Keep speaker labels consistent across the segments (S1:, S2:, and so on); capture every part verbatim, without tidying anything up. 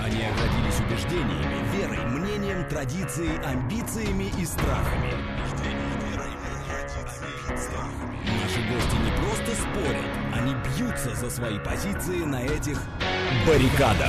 S1: Они оградились убеждениями, верой, мнением, традицией, амбициями и страхами. Наши гости не просто спорят, они бьются за свои позиции на этих баррикадах.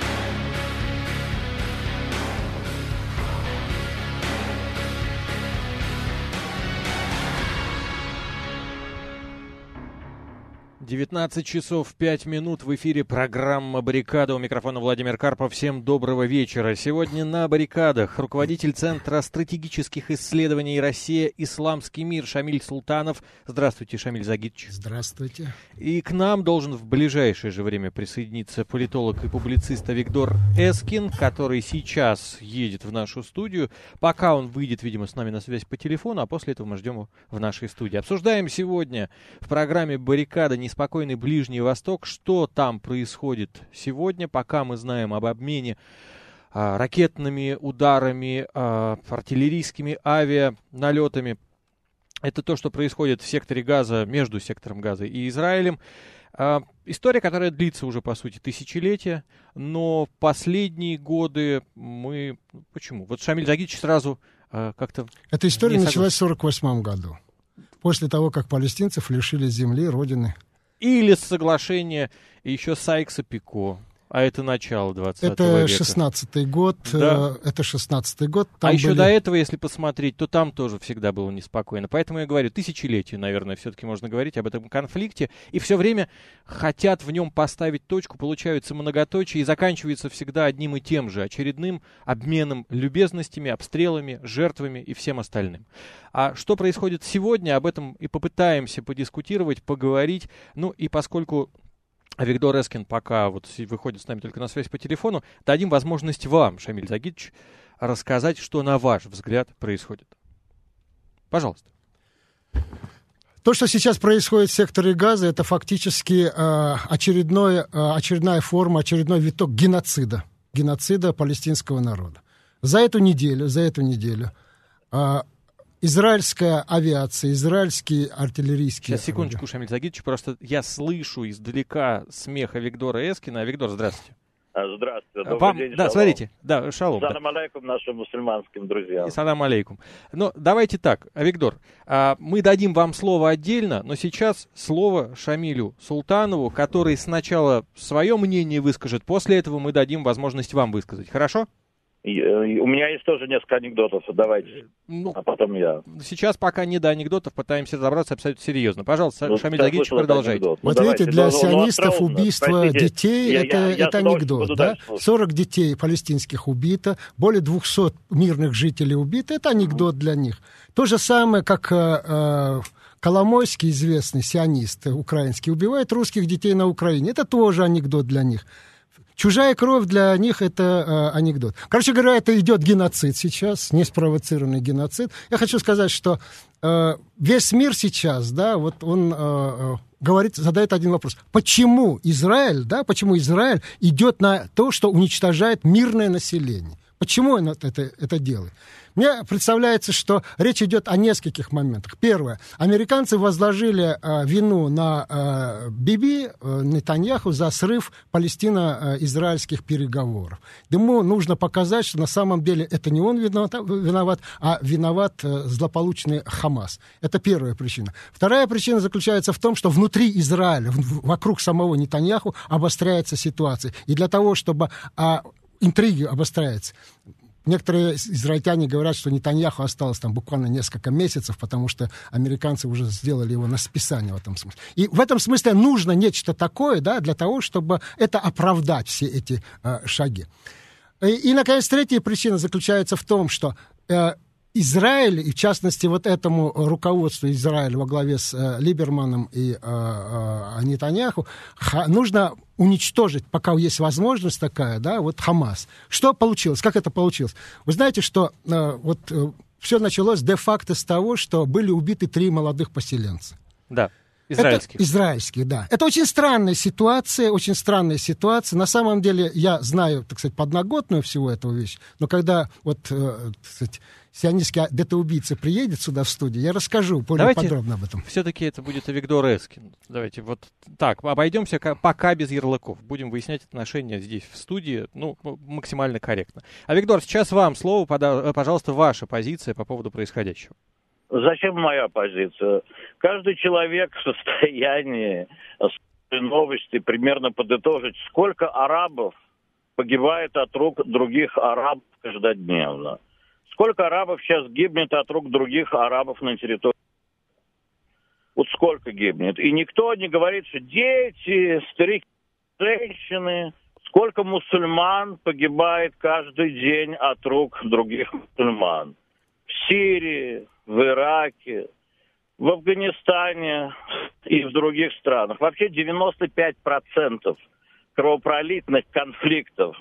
S2: девятнадцать часов пять минут, в эфире программа «Баррикада». У микрофона Владимир Карпов. Всем доброго вечера. Сегодня на баррикадах руководитель Центра стратегических исследований «Россия. Исламский мир» Шамиль Султанов. Здравствуйте, Шамиль Загитович.
S3: Здравствуйте.
S2: И к нам должен в ближайшее же время присоединиться политолог и публицист Авигдор Эскин, который сейчас едет в нашу студию. Пока он выйдет, видимо, с нами на связь по телефону, а после этого мы ждем его в нашей студии. Обсуждаем сегодня в программе «Баррикада» не спокойный Ближний Восток, что там происходит сегодня, пока мы знаем об обмене а, ракетными ударами, а, артиллерийскими авианалетами. Это то, что происходит в секторе Газа, между сектором Газа и Израилем. А, история, которая длится уже, по сути, тысячелетия, но в последние годы мы... Почему? Вот Шамиль Загитович сразу а, как-то...
S3: Эта история началась в сорок восьмом году, после того, как палестинцев лишили земли, родины.
S2: Или соглашение еще Сайкса-Пико. А это начало двадцатого
S3: это
S2: века.
S3: шестнадцатый год.
S2: Да.
S3: Это шестнадцатый год. Там
S2: а еще
S3: были...
S2: до этого, если посмотреть, то там тоже всегда было неспокойно. Поэтому я говорю, тысячелетию, наверное, все-таки можно говорить об этом конфликте. И все время хотят в нем поставить точку, получаются многоточия, и заканчивается всегда одним и тем же, очередным обменом любезностями, обстрелами, жертвами и всем остальным. А что происходит сегодня, об этом и попытаемся подискутировать, поговорить. Ну и поскольку Авигдор Эскин пока вот выходит с нами только на связь по телефону, дадим возможность вам, Шамиль Загитович, рассказать, что, на ваш взгляд, происходит. Пожалуйста.
S3: То, что сейчас происходит в секторе Газа, это фактически э, очередной, э, очередная форма, очередной виток геноцида. Геноцида палестинского народа. За эту неделю, за эту неделю э, израильская авиация, израильские артиллерийские...
S2: Сейчас, секундочку, Шамиль Загитович, просто я слышу издалека смех Авигдора Эскина. Авигдор, здравствуйте.
S4: Здравствуйте, добрый
S2: Вам...
S4: день,
S2: Да,
S4: шалом.
S2: смотрите, да, шалом.
S4: Салам алейкум нашим мусульманским друзьям.
S2: И салам алейкум. Но давайте так, Авигдор, а, мы дадим вам слово отдельно, но сейчас слово Шамилю Султанову, который сначала свое мнение выскажет, после этого мы дадим возможность вам высказать. Хорошо?
S4: И, и, у меня есть тоже несколько анекдотов, давайте,
S2: ну,
S4: а потом я.
S2: Сейчас пока не до анекдотов, пытаемся разобраться абсолютно серьезно. Пожалуйста, ну, Шамиль Загитович, продолжайте.
S3: Вот ну, видите, для ну, сионистов ну, убийство Простите, детей я, это, я, я это анекдот. Да? сорок детей палестинских убито, более двухсот мирных жителей убито, это анекдот для них. То же самое, как... Э, Коломойский, известный сионист украинский, убивает русских детей на Украине. Это тоже анекдот для них. Чужая кровь для них — это э, анекдот. Короче говоря, это идет геноцид сейчас, неспровоцированный геноцид. Я хочу сказать, что э, весь мир сейчас, да, вот он э, говорит, задает один вопрос. Почему Израиль, да, почему Израиль идет на то, что уничтожает мирное население? Почему он это, это делает? Мне представляется, что речь идет о нескольких моментах. Первое. Американцы возложили э, вину на э, Биби, э, Нетаньяху, за срыв палестино-израильских переговоров. Ему нужно показать, что на самом деле это не он виноват, виноват а виноват э, злополучный Хамас. Это первая причина. Вторая причина заключается в том, что внутри Израиля, в, вокруг самого Нетаньяху обостряется ситуация. И для того, чтобы... Э, интриги обостряются. Некоторые израильтяне говорят, что Нетаньяху осталось там буквально несколько месяцев, потому что американцы уже сделали его на списание в этом смысле. И в этом смысле нужно нечто такое, да, для того, чтобы это оправдать, все эти э, шаги. И, и, наконец, третья причина заключается в том, что э, Израиль, и в частности вот этому руководству Израиля во главе с э, Либерманом и э, э, Нетаньяху, ха, нужно уничтожить, пока есть возможность такая, да, вот Хамас. Что получилось? Как это получилось? Вы знаете, что э, вот э, все началось де-факто с того, что были убиты три молодых поселенца.
S2: Да. Израильских.
S3: Это, израильских, да. Это очень странная ситуация, очень странная ситуация. На самом деле я знаю, так сказать, подноготную всего этого вещи, но когда вот, э, так сказать, сионистский детоубийца приедет сюда в студию, я расскажу более Давайте подробно об этом.
S2: Все-таки это будет Авигдор Эскин. Давайте вот так, обойдемся пока без ярлыков. Будем выяснять отношения здесь в студии, ну, максимально корректно. Авигдор, сейчас вам слово, пожалуйста, ваша позиция по поводу происходящего.
S4: Зачем моя позиция? Каждый человек в состоянии новости примерно подытожить, сколько арабов погибает от рук других арабов каждодневно. Сколько арабов сейчас гибнет от рук других арабов на территории? Вот сколько гибнет. И никто не говорит, что дети, старики, женщины. Сколько мусульман погибает каждый день от рук других мусульман. В Сирии, в Ираке, в Афганистане и в других странах. Вообще девяносто пять процентов кровопролитных конфликтов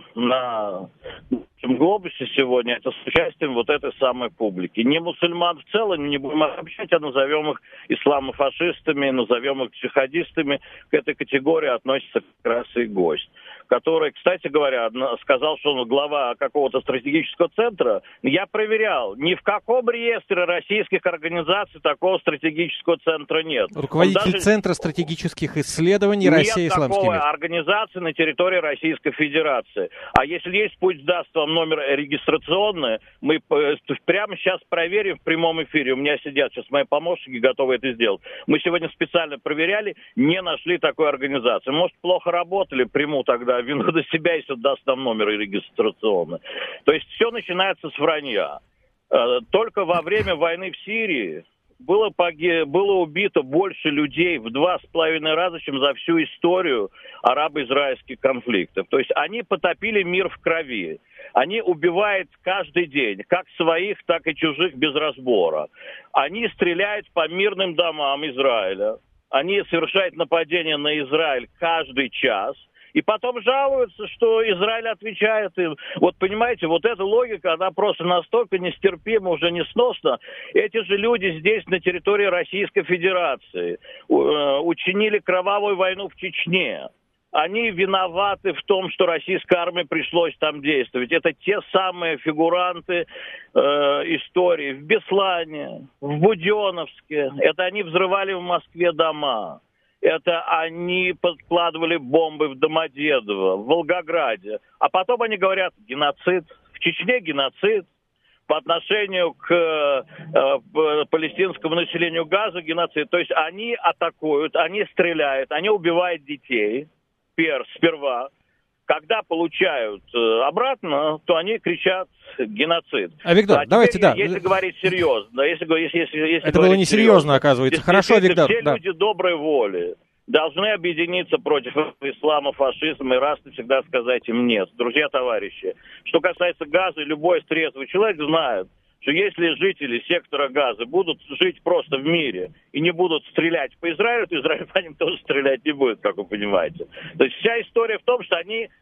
S4: на нашем глобусе сегодня это с участием вот этой самой публики. Не мусульман в целом, не будем обобщать, а назовем их исламофашистами, назовем их джихадистами. К этой категории относится как раз и гость, который, кстати говоря, сказал, что он глава какого-то стратегического центра. Я проверял, ни в каком реестре российских организаций такого стратегического центра нет.
S2: Руководитель даже... Центра стратегических исследований России и Исламский мир.
S4: Нет такой организации на территории Российской Федерации. А если есть, пусть даст вам номер регистрационный, мы прямо сейчас проверим в прямом эфире. У меня сидят сейчас мои помощники, готовы это сделать. Мы сегодня специально проверяли, не нашли такой организации. Может, плохо работали, приму тогда вину на себя, если даст нам номер регистрационный. То есть все начинается с вранья. Только во время войны в Сирии было, поги... было убито больше людей в два с половиной раза, чем за всю историю арабо-израильских конфликтов. То есть они потопили мир в крови. Они убивают каждый день, как своих, так и чужих без разбора. Они стреляют по мирным домам Израиля. Они совершают нападения на Израиль каждый час. И потом жалуются, что Израиль отвечает им. Вот понимаете, вот эта логика, она просто настолько нестерпима, уже несносна. Эти же люди здесь, на территории Российской Федерации, учинили кровавую войну в Чечне. Они виноваты в том, что российская армия пришлось там действовать. Это те самые фигуранты э, истории в Беслане, в Буденновске. Это они взрывали в Москве дома. Это они подкладывали бомбы в Домодедово, в Волгограде. А потом они говорят, геноцид. В Чечне геноцид. По отношению к э, палестинскому населению Газа геноцид. То есть они атакуют, они стреляют, они убивают детей. Сперва. Когда получают э, обратно, то они кричат геноцид.
S2: А, Виктор,
S4: а
S2: давайте, да.
S4: Если говорить серьезно, если, если, если, если
S2: это было не серьезно, оказывается. Хорошо, Виктор.
S4: Все
S2: да.
S4: люди доброй воли должны объединиться против ислама, фашизма, и раз навсегда сказать им нет. Друзья, товарищи, что касается Газа, любой трезвый человек знает, что если жители сектора Газа будут жить просто в мире и не будут стрелять по Израилю, то Израиль по ним тоже стрелять не будет, как вы понимаете. То есть вся история в том, что они э,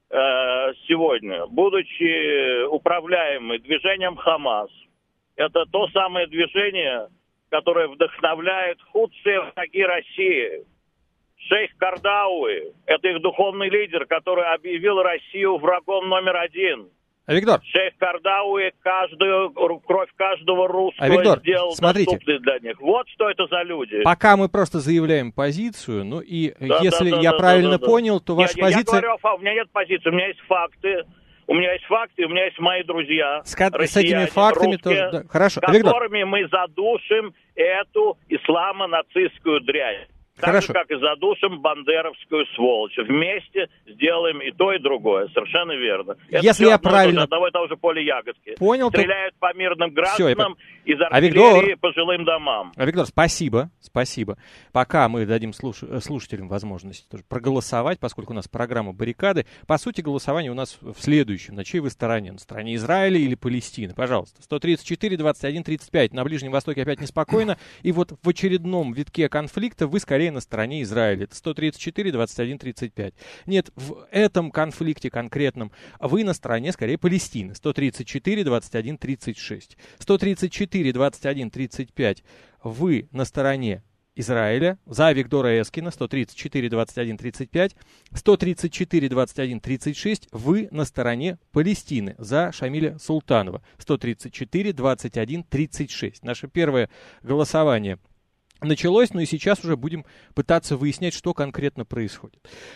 S4: сегодня, будучи управляемы движением Хамас, это то самое движение, которое вдохновляет худшие враги России. Шейх Кардауи, это их духовный лидер, который объявил Россию врагом номер один.
S2: А, Виктор.
S4: Шейх Кардауи каждую, кровь каждого русского а, Виктор, сделал
S2: смотрите,
S4: доступной для них. Вот что это за люди.
S2: Пока мы просто заявляем позицию, ну и
S4: да,
S2: если
S4: да,
S2: я
S4: да,
S2: правильно
S4: да,
S2: понял, то
S4: я,
S2: ваша
S4: я,
S2: позиция...
S4: Я говорю, у меня нет позиции, у меня есть факты. У меня есть факты, у меня есть мои друзья,
S2: с,
S4: россияне,
S2: с этими фактами
S4: русские,
S2: тоже... Да. Хорошо,
S4: которыми
S2: Виктор.
S4: мы задушим эту исламо-нацистскую дрянь. Так
S2: Хорошо.
S4: же, как и задушим бандеровскую сволочь. Вместе сделаем и то, и другое. Совершенно верно. Это
S2: Если я правильно...
S4: Одного и того же поля ягодки.
S2: Понял,
S4: Стреляют то... по мирным гражданам
S2: Все,
S4: из артиллерии по жилым домам.
S2: А, Виктор, спасибо, спасибо. Пока мы дадим слуш... слушателям возможность тоже проголосовать, поскольку у нас программа «Баррикады». По сути, голосование у нас в следующем. На чьей вы стороне? На стороне Израиля или Палестины? Пожалуйста. сто тридцать четыре двадцать один тридцать пять. На Ближнем Востоке опять неспокойно. И вот в очередном витке конфликта вы скорее на стороне Израиля. Это сто тридцать четыре двадцать один тридцать пять. Нет, в этом конфликте конкретном вы на стороне скорее Палестины. сто тридцать четыре двадцать один тридцать шесть. сто тридцать четыре двадцать один тридцать пять. Вы на стороне Израиля, за Авигдора Эскина, сто тридцать четыре двадцать один тридцать пять, сто тридцать четыре двадцать один тридцать шесть. Вы на стороне Палестины, за Шамиля Султанова, сто тридцать четыре двадцать один тридцать шесть. Наше первое голосование началось, но и сейчас уже будем пытаться выяснять, что конкретно происходит.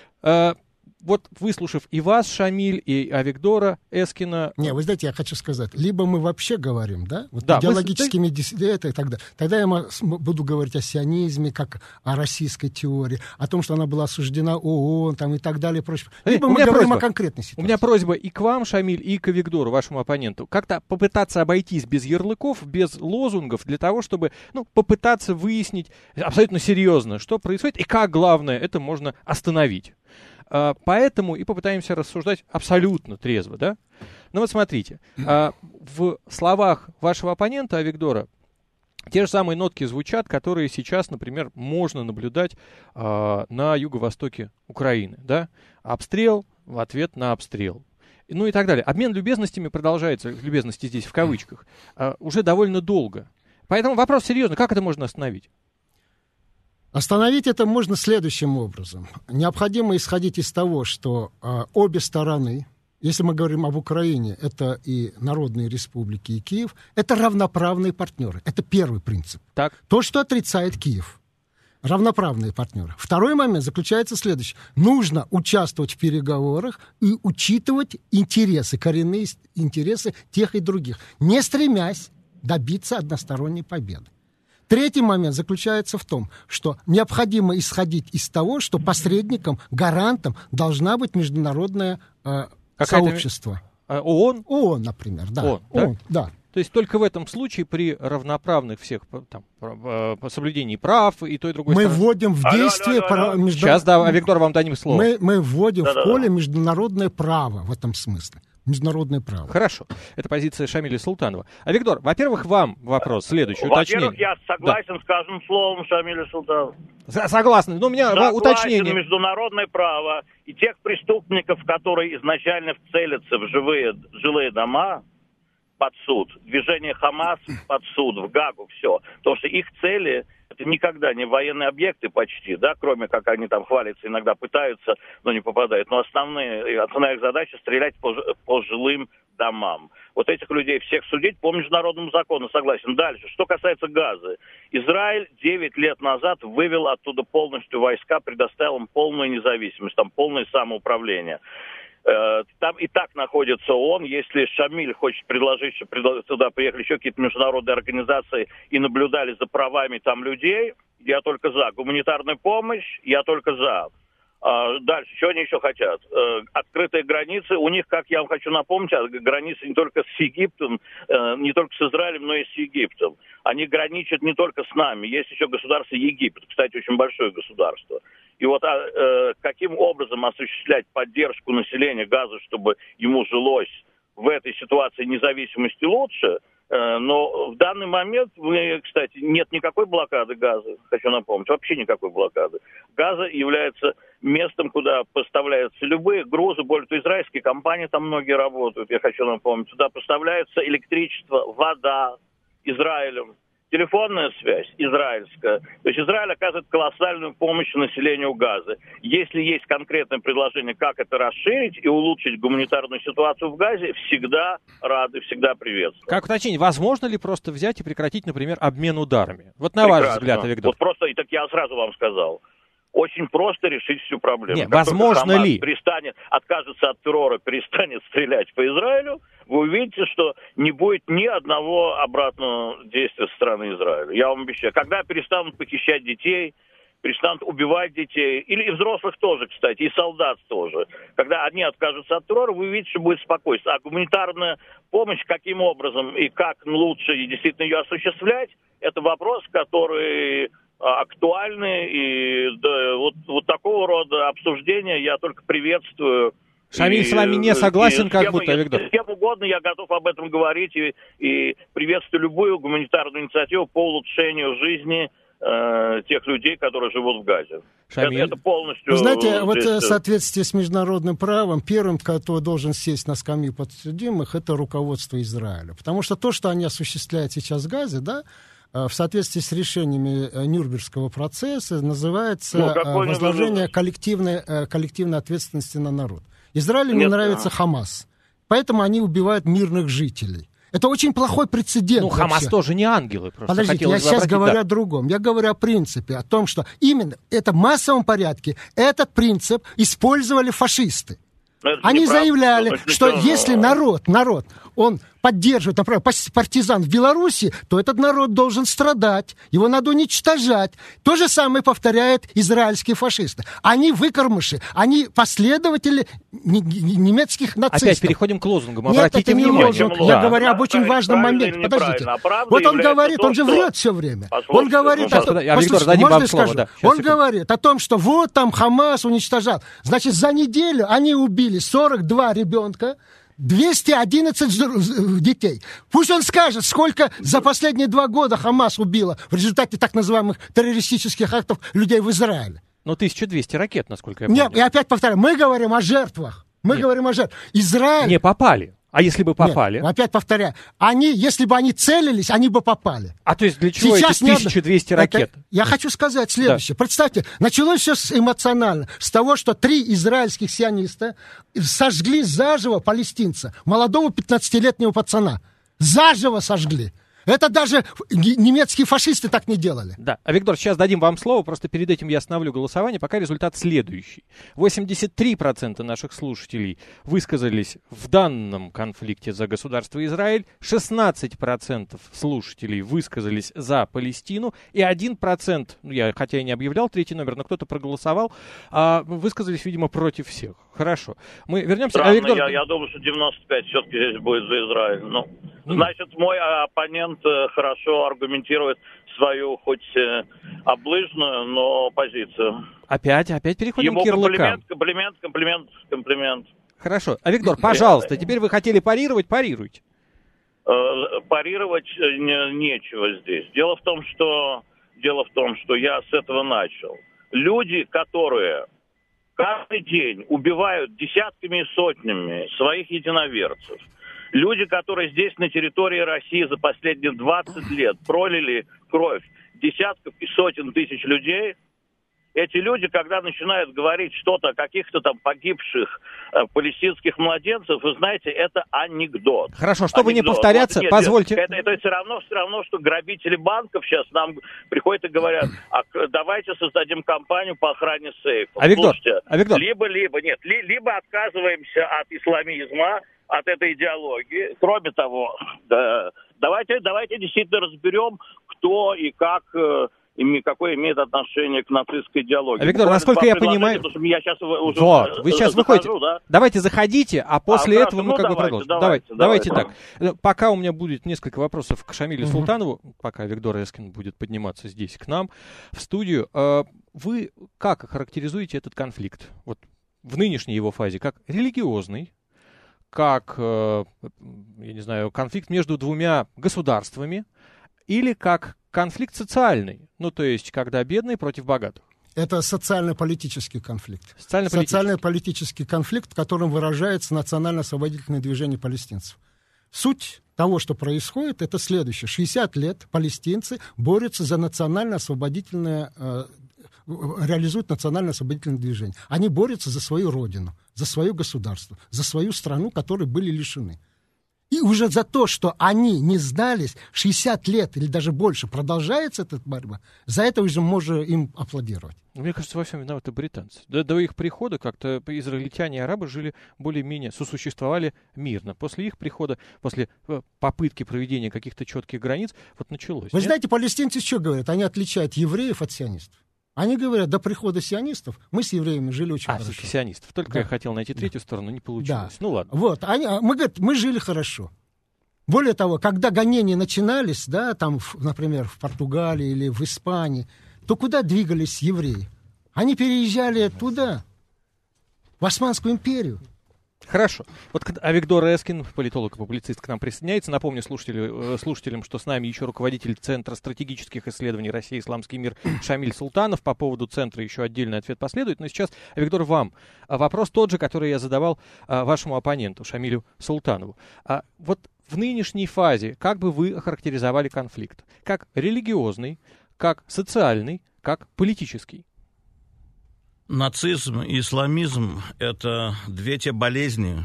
S2: Вот, выслушав и вас, Шамиль, и Авигдора Эскина...
S3: Не, вы знаете, я хочу сказать, либо мы вообще говорим, да, вот
S2: да,
S3: идеологическими... Мы... Это, и тогда, тогда я буду говорить о сионизме, как о российской теории, о том, что она была осуждена ООН, там, и так далее, и прочее. Либо мы говорим просьба. О конкретной ситуации.
S2: У меня просьба и к вам, Шамиль, и к Авигдору, вашему оппоненту, как-то попытаться обойтись без ярлыков, без лозунгов, для того, чтобы, ну, попытаться выяснить абсолютно серьезно, что происходит, и как, главное, это можно остановить. Uh, поэтому и попытаемся рассуждать абсолютно трезво, да? Ну вот смотрите, uh, в словах вашего оппонента Авигдора те же самые нотки звучат, которые сейчас, например, можно наблюдать uh, на юго-востоке Украины, да? Обстрел в ответ на обстрел. Ну и так далее. Обмен любезностями продолжается, любезности здесь в кавычках, uh, уже довольно долго. Поэтому вопрос серьезный, как это можно остановить?
S3: Остановить это можно следующим образом. Необходимо исходить из того, что э, обе стороны, если мы говорим об Украине, это и Народные Республики, и Киев, это равноправные партнеры. Это первый принцип.
S2: Так.
S3: То, что отрицает Киев. Равноправные партнеры. Второй момент заключается в следующем. Нужно участвовать в переговорах и учитывать интересы, коренные интересы тех и других, не стремясь добиться односторонней победы. Третий момент заключается в том, что необходимо исходить из того, что посредником, гарантом должна быть международное э, сообщество.
S2: ООН?
S3: ООН, например, да.
S2: ООН, да?
S3: ООН, да.
S2: То есть только в этом случае при равноправных всех там, по соблюдении прав и той и другой
S3: мы
S2: стороны.
S3: вводим в действие...
S4: Алло, алло, алло.
S3: Между...
S2: Сейчас, да, Авигдор, вам дадим слово.
S3: Мы, мы вводим
S4: Да-да-да.
S3: в поле международное право в этом смысле. Международное право.
S2: Хорошо. Это позиция Шамиля Султанова. Авигдор, во-первых, вам вопрос следующий,
S4: Во-первых,
S2: уточнение.
S4: я согласен да. с каждым словом Шамиля Султанова.
S2: Согласен, но у меня
S4: согласен,
S2: уточнение.
S4: Международное право и тех преступников, которые изначально вцелятся в живые, жилые дома, под суд. Движение Хамас под суд, в Гагу, все. Потому что их цели это никогда не военные объекты почти, да, кроме как они там хвалятся, иногда пытаются, но не попадают. Но основные, основная их задача стрелять по, по жилым домам. Вот этих людей всех судить по международному закону, согласен. Дальше, что касается Газы. Израиль девять лет назад вывел оттуда полностью войска, предоставил им полную независимость, там полное самоуправление. Там и так находится ООН. Если Шамиль хочет предложить, чтобы туда приехали еще какие-то международные организации и наблюдали за правами там людей, я только за. Гуманитарная помощь, я только за. Дальше, что они еще хотят? Открытые границы. У них, как я вам хочу напомнить, границы не только с Египтом, не только с Израилем, но и с Египтом. Они граничат не только с нами. Есть еще государство Египет. Кстати, очень большое государство. И вот а, э, каким образом осуществлять поддержку населения Газы, чтобы ему жилось в этой ситуации независимости лучше, э, но в данный момент, кстати, нет никакой блокады Газы, хочу напомнить, вообще никакой блокады. Газа является местом, куда поставляются любые грузы, более того, израильские компании там многие работают, я хочу напомнить, туда поставляется электричество, вода Израилем. Телефонная связь израильская. То есть Израиль оказывает колоссальную помощь населению Газы. Если есть конкретное предложение, как это расширить и улучшить гуманитарную ситуацию в Газе, всегда рады, всегда приветствуем.
S2: Как уточнение, возможно ли просто взять и прекратить, например, обмен ударами? Вот на
S4: Прекрасно.
S2: ваш взгляд, Авигдор.
S4: Вот просто, и так я сразу вам сказал. Очень просто решить всю проблему.
S2: Нет,
S4: как
S2: возможно
S4: Хамас
S2: ли?
S4: Перестанет, откажется от террора, перестанет стрелять по Израилю, вы увидите, что не будет ни одного обратного действия со стороны Израиля. Я вам обещаю. Когда перестанут похищать детей, перестанут убивать детей, или и взрослых тоже, кстати, и солдат тоже. Когда они откажутся от террора, вы увидите, что будет спокойствие. А гуманитарная помощь, каким образом и как лучше и действительно ее осуществлять, это вопрос, который актуальны, и да, вот, вот такого рода обсуждения я только приветствую.
S2: Шамиль
S4: и,
S2: с вами не согласен, как
S4: кем,
S2: будто, Авигдор.
S4: С кем угодно я готов об этом говорить и, и приветствую любую гуманитарную инициативу по улучшению жизни э, тех людей, которые живут в Газе.
S2: Шамиль.
S4: Это, это полностью...
S3: Вы знаете, вот
S4: здесь...
S3: в соответствии с международным правом, первым, кто должен сесть на скамью подсудимых, это руководство Израиля. Потому что то, что они осуществляют сейчас в Газе, да, в соответствии с решениями Нюрнбергского процесса называется ну, возложение коллективной, коллективной ответственности на народ. Израилю Нет, не нравится а... Хамас, поэтому они убивают мирных жителей. Это очень плохой прецедент.
S2: Ну, Хамас вообще. Тоже не ангелы. Просто
S3: Подождите, я сейчас обратить, говорю да. о другом. Я говорю о принципе, о том, что именно это в массовом порядке этот принцип использовали фашисты. Они заявляли, правда, что ничего... если народ, народ, он поддерживает, например, партизан в Беларуси, то этот народ должен страдать, его надо уничтожать. То же самое повторяют израильские фашисты. Они выкормыши, они последователи немецких нацистов.
S2: Опять переходим к лозунгам.
S3: Нет,
S2: обратите
S3: это не
S2: внимание.
S3: лозунг. Я да. говорю об очень важном моменте. Подождите. Вот он говорит,
S4: то,
S3: он же
S4: что...
S3: врет все время. Он говорит,
S2: ну,
S3: о том,
S2: а Виктор, дадим вам слово, да.
S3: Он
S2: секунду.
S3: говорит о том, что вот там Хамас уничтожал. Значит, за неделю они убили сорок два ребенка, двести одиннадцать детей. Пусть он скажет, сколько за последние два года Хамас убило в результате так называемых террористических актов людей в Израиле.
S2: Ну, тысяча двести ракет, насколько я помню.
S3: Нет, я опять повторяю, мы говорим о жертвах. Мы Нет. говорим о жертвах. Израиль...
S2: Не попали. А если бы попали?
S3: Нет, опять повторяю, они, если бы они целились, они бы попали.
S2: А то есть для чего Сейчас эти тысяча двести надо... ракет?
S3: Это... Я хочу сказать следующее. Да. Представьте, началось все эмоционально. С того, что три израильских сиониста сожгли заживо палестинца, молодого пятнадцатилетнего пацана. Заживо сожгли. Это даже немецкие фашисты так не делали.
S2: Да. А, Виктор, сейчас дадим вам слово, просто перед этим я остановлю голосование, пока результат следующий. восемьдесят три процента наших слушателей высказались в данном конфликте за государство Израиль, шестнадцать процентов слушателей высказались за Палестину, и один процент, ну, я хотя и не объявлял третий номер, но кто-то проголосовал, а высказались, видимо, против всех. Хорошо. Мы вернемся...
S4: Странно,
S2: а, Виктор...
S4: я, я думаю, что девяносто пять все-таки здесь будет за Израиль. Ну, mm. Значит, мой оппонент хорошо аргументирует свою, хоть э, облыжную, но позицию.
S2: Опять, опять переходим
S4: Ему
S2: к ярлыкам.
S4: комплимент, комплимент, комплимент, комплимент.
S2: Хорошо. А, Виктор, пожалуйста, теперь вы хотели парировать, парируйте.
S4: Э, парировать не, нечего здесь. Дело в том, что, дело в том, что я с этого начал. Люди, которые каждый день убивают десятками и сотнями своих единоверцев, люди, которые здесь на территории России за последние двадцать лет пролили кровь десятков и сотен тысяч людей, эти люди, когда начинают говорить что-то о каких-то там погибших э, палестинских младенцев, вы знаете, это анекдот.
S2: Хорошо, чтобы
S4: анекдот.
S2: не повторяться,
S4: вот, нет,
S2: позвольте.
S4: Это, это все равно, все равно, что грабители банков сейчас нам приходят и говорят, а давайте создадим компанию по охране сейфов.
S2: А Виктор,
S4: Слушайте,
S2: а Виктор?
S4: либо-либо, нет, ли, либо отказываемся от исламизма, от этой идеологии. Кроме того, да, давайте, давайте действительно разберем, кто и как... и какое имеет отношение к нацистской идеологии.
S2: А, Виктор, насколько я понимаю...
S4: Я сейчас уже
S2: вот, вы сейчас
S4: захожу,
S2: выходите.
S4: Да?
S2: Давайте заходите, а после а, этого мы ну, как бы продолжим.
S4: Давайте,
S2: давайте,
S4: давайте,
S2: давайте так. Пока у меня будет несколько вопросов к Шамилю угу. Султанову, пока Виктор Эскин будет подниматься здесь к нам, в студию. Вы как охарактеризуете этот конфликт? Вот в нынешней его фазе, как религиозный, как, я не знаю, конфликт между двумя государствами, или как конфликт социальный, ну, то есть, когда бедные против богатых?
S3: Это социально-политический конфликт.
S2: Социально-политический.
S3: Социально-политический конфликт, в котором выражается национально-освободительное движение палестинцев. Суть того, что происходит, это следующее. шестьдесят лет палестинцы борются за национально-освободительное, э, реализуют национально-освободительное движение. Они борются за свою родину, за свое государство, за свою страну, которой были лишены. И уже за то, что они не сдались, шестьдесят лет или даже больше продолжается эта борьба, за это уже можно им аплодировать.
S2: Мне кажется, во всем виноваты британцы. До, до их прихода как-то израильтяне и арабы жили более-менее, сосуществовали мирно. После их прихода, после попытки проведения каких-то четких границ, вот началось.
S3: Вы
S2: нет?
S3: знаете, палестинцы что говорят? Они отличают евреев от сионистов. Они говорят, до прихода сионистов мы с евреями жили очень
S2: а,
S3: хорошо.
S2: сионистов. Только да. я хотел найти третью да. сторону, не получилось. Да. Ну ладно.
S3: Вот, они, мы, говорят, мы жили хорошо. Более того, когда гонения начинались, да, там, например, в Португалии или в Испании, то куда двигались евреи? Они переезжали туда, в Османскую империю.
S2: Хорошо. Вот а Виктор Эскин, политолог и публицист, к нам присоединяется. Напомню слушателю, слушателям, что с нами еще руководитель Центра стратегических исследований России «Исламский мир» Шамиль Султанов. По поводу центра еще отдельный ответ последует. Но сейчас, Виктор, вам вопрос тот же, который я задавал а, вашему оппоненту Шамилю Султанову. А, вот в нынешней фазе, как бы вы охарактеризовали конфликт? Как религиозный, как социальный, как политический?
S5: Нацизм и исламизм — это две те болезни,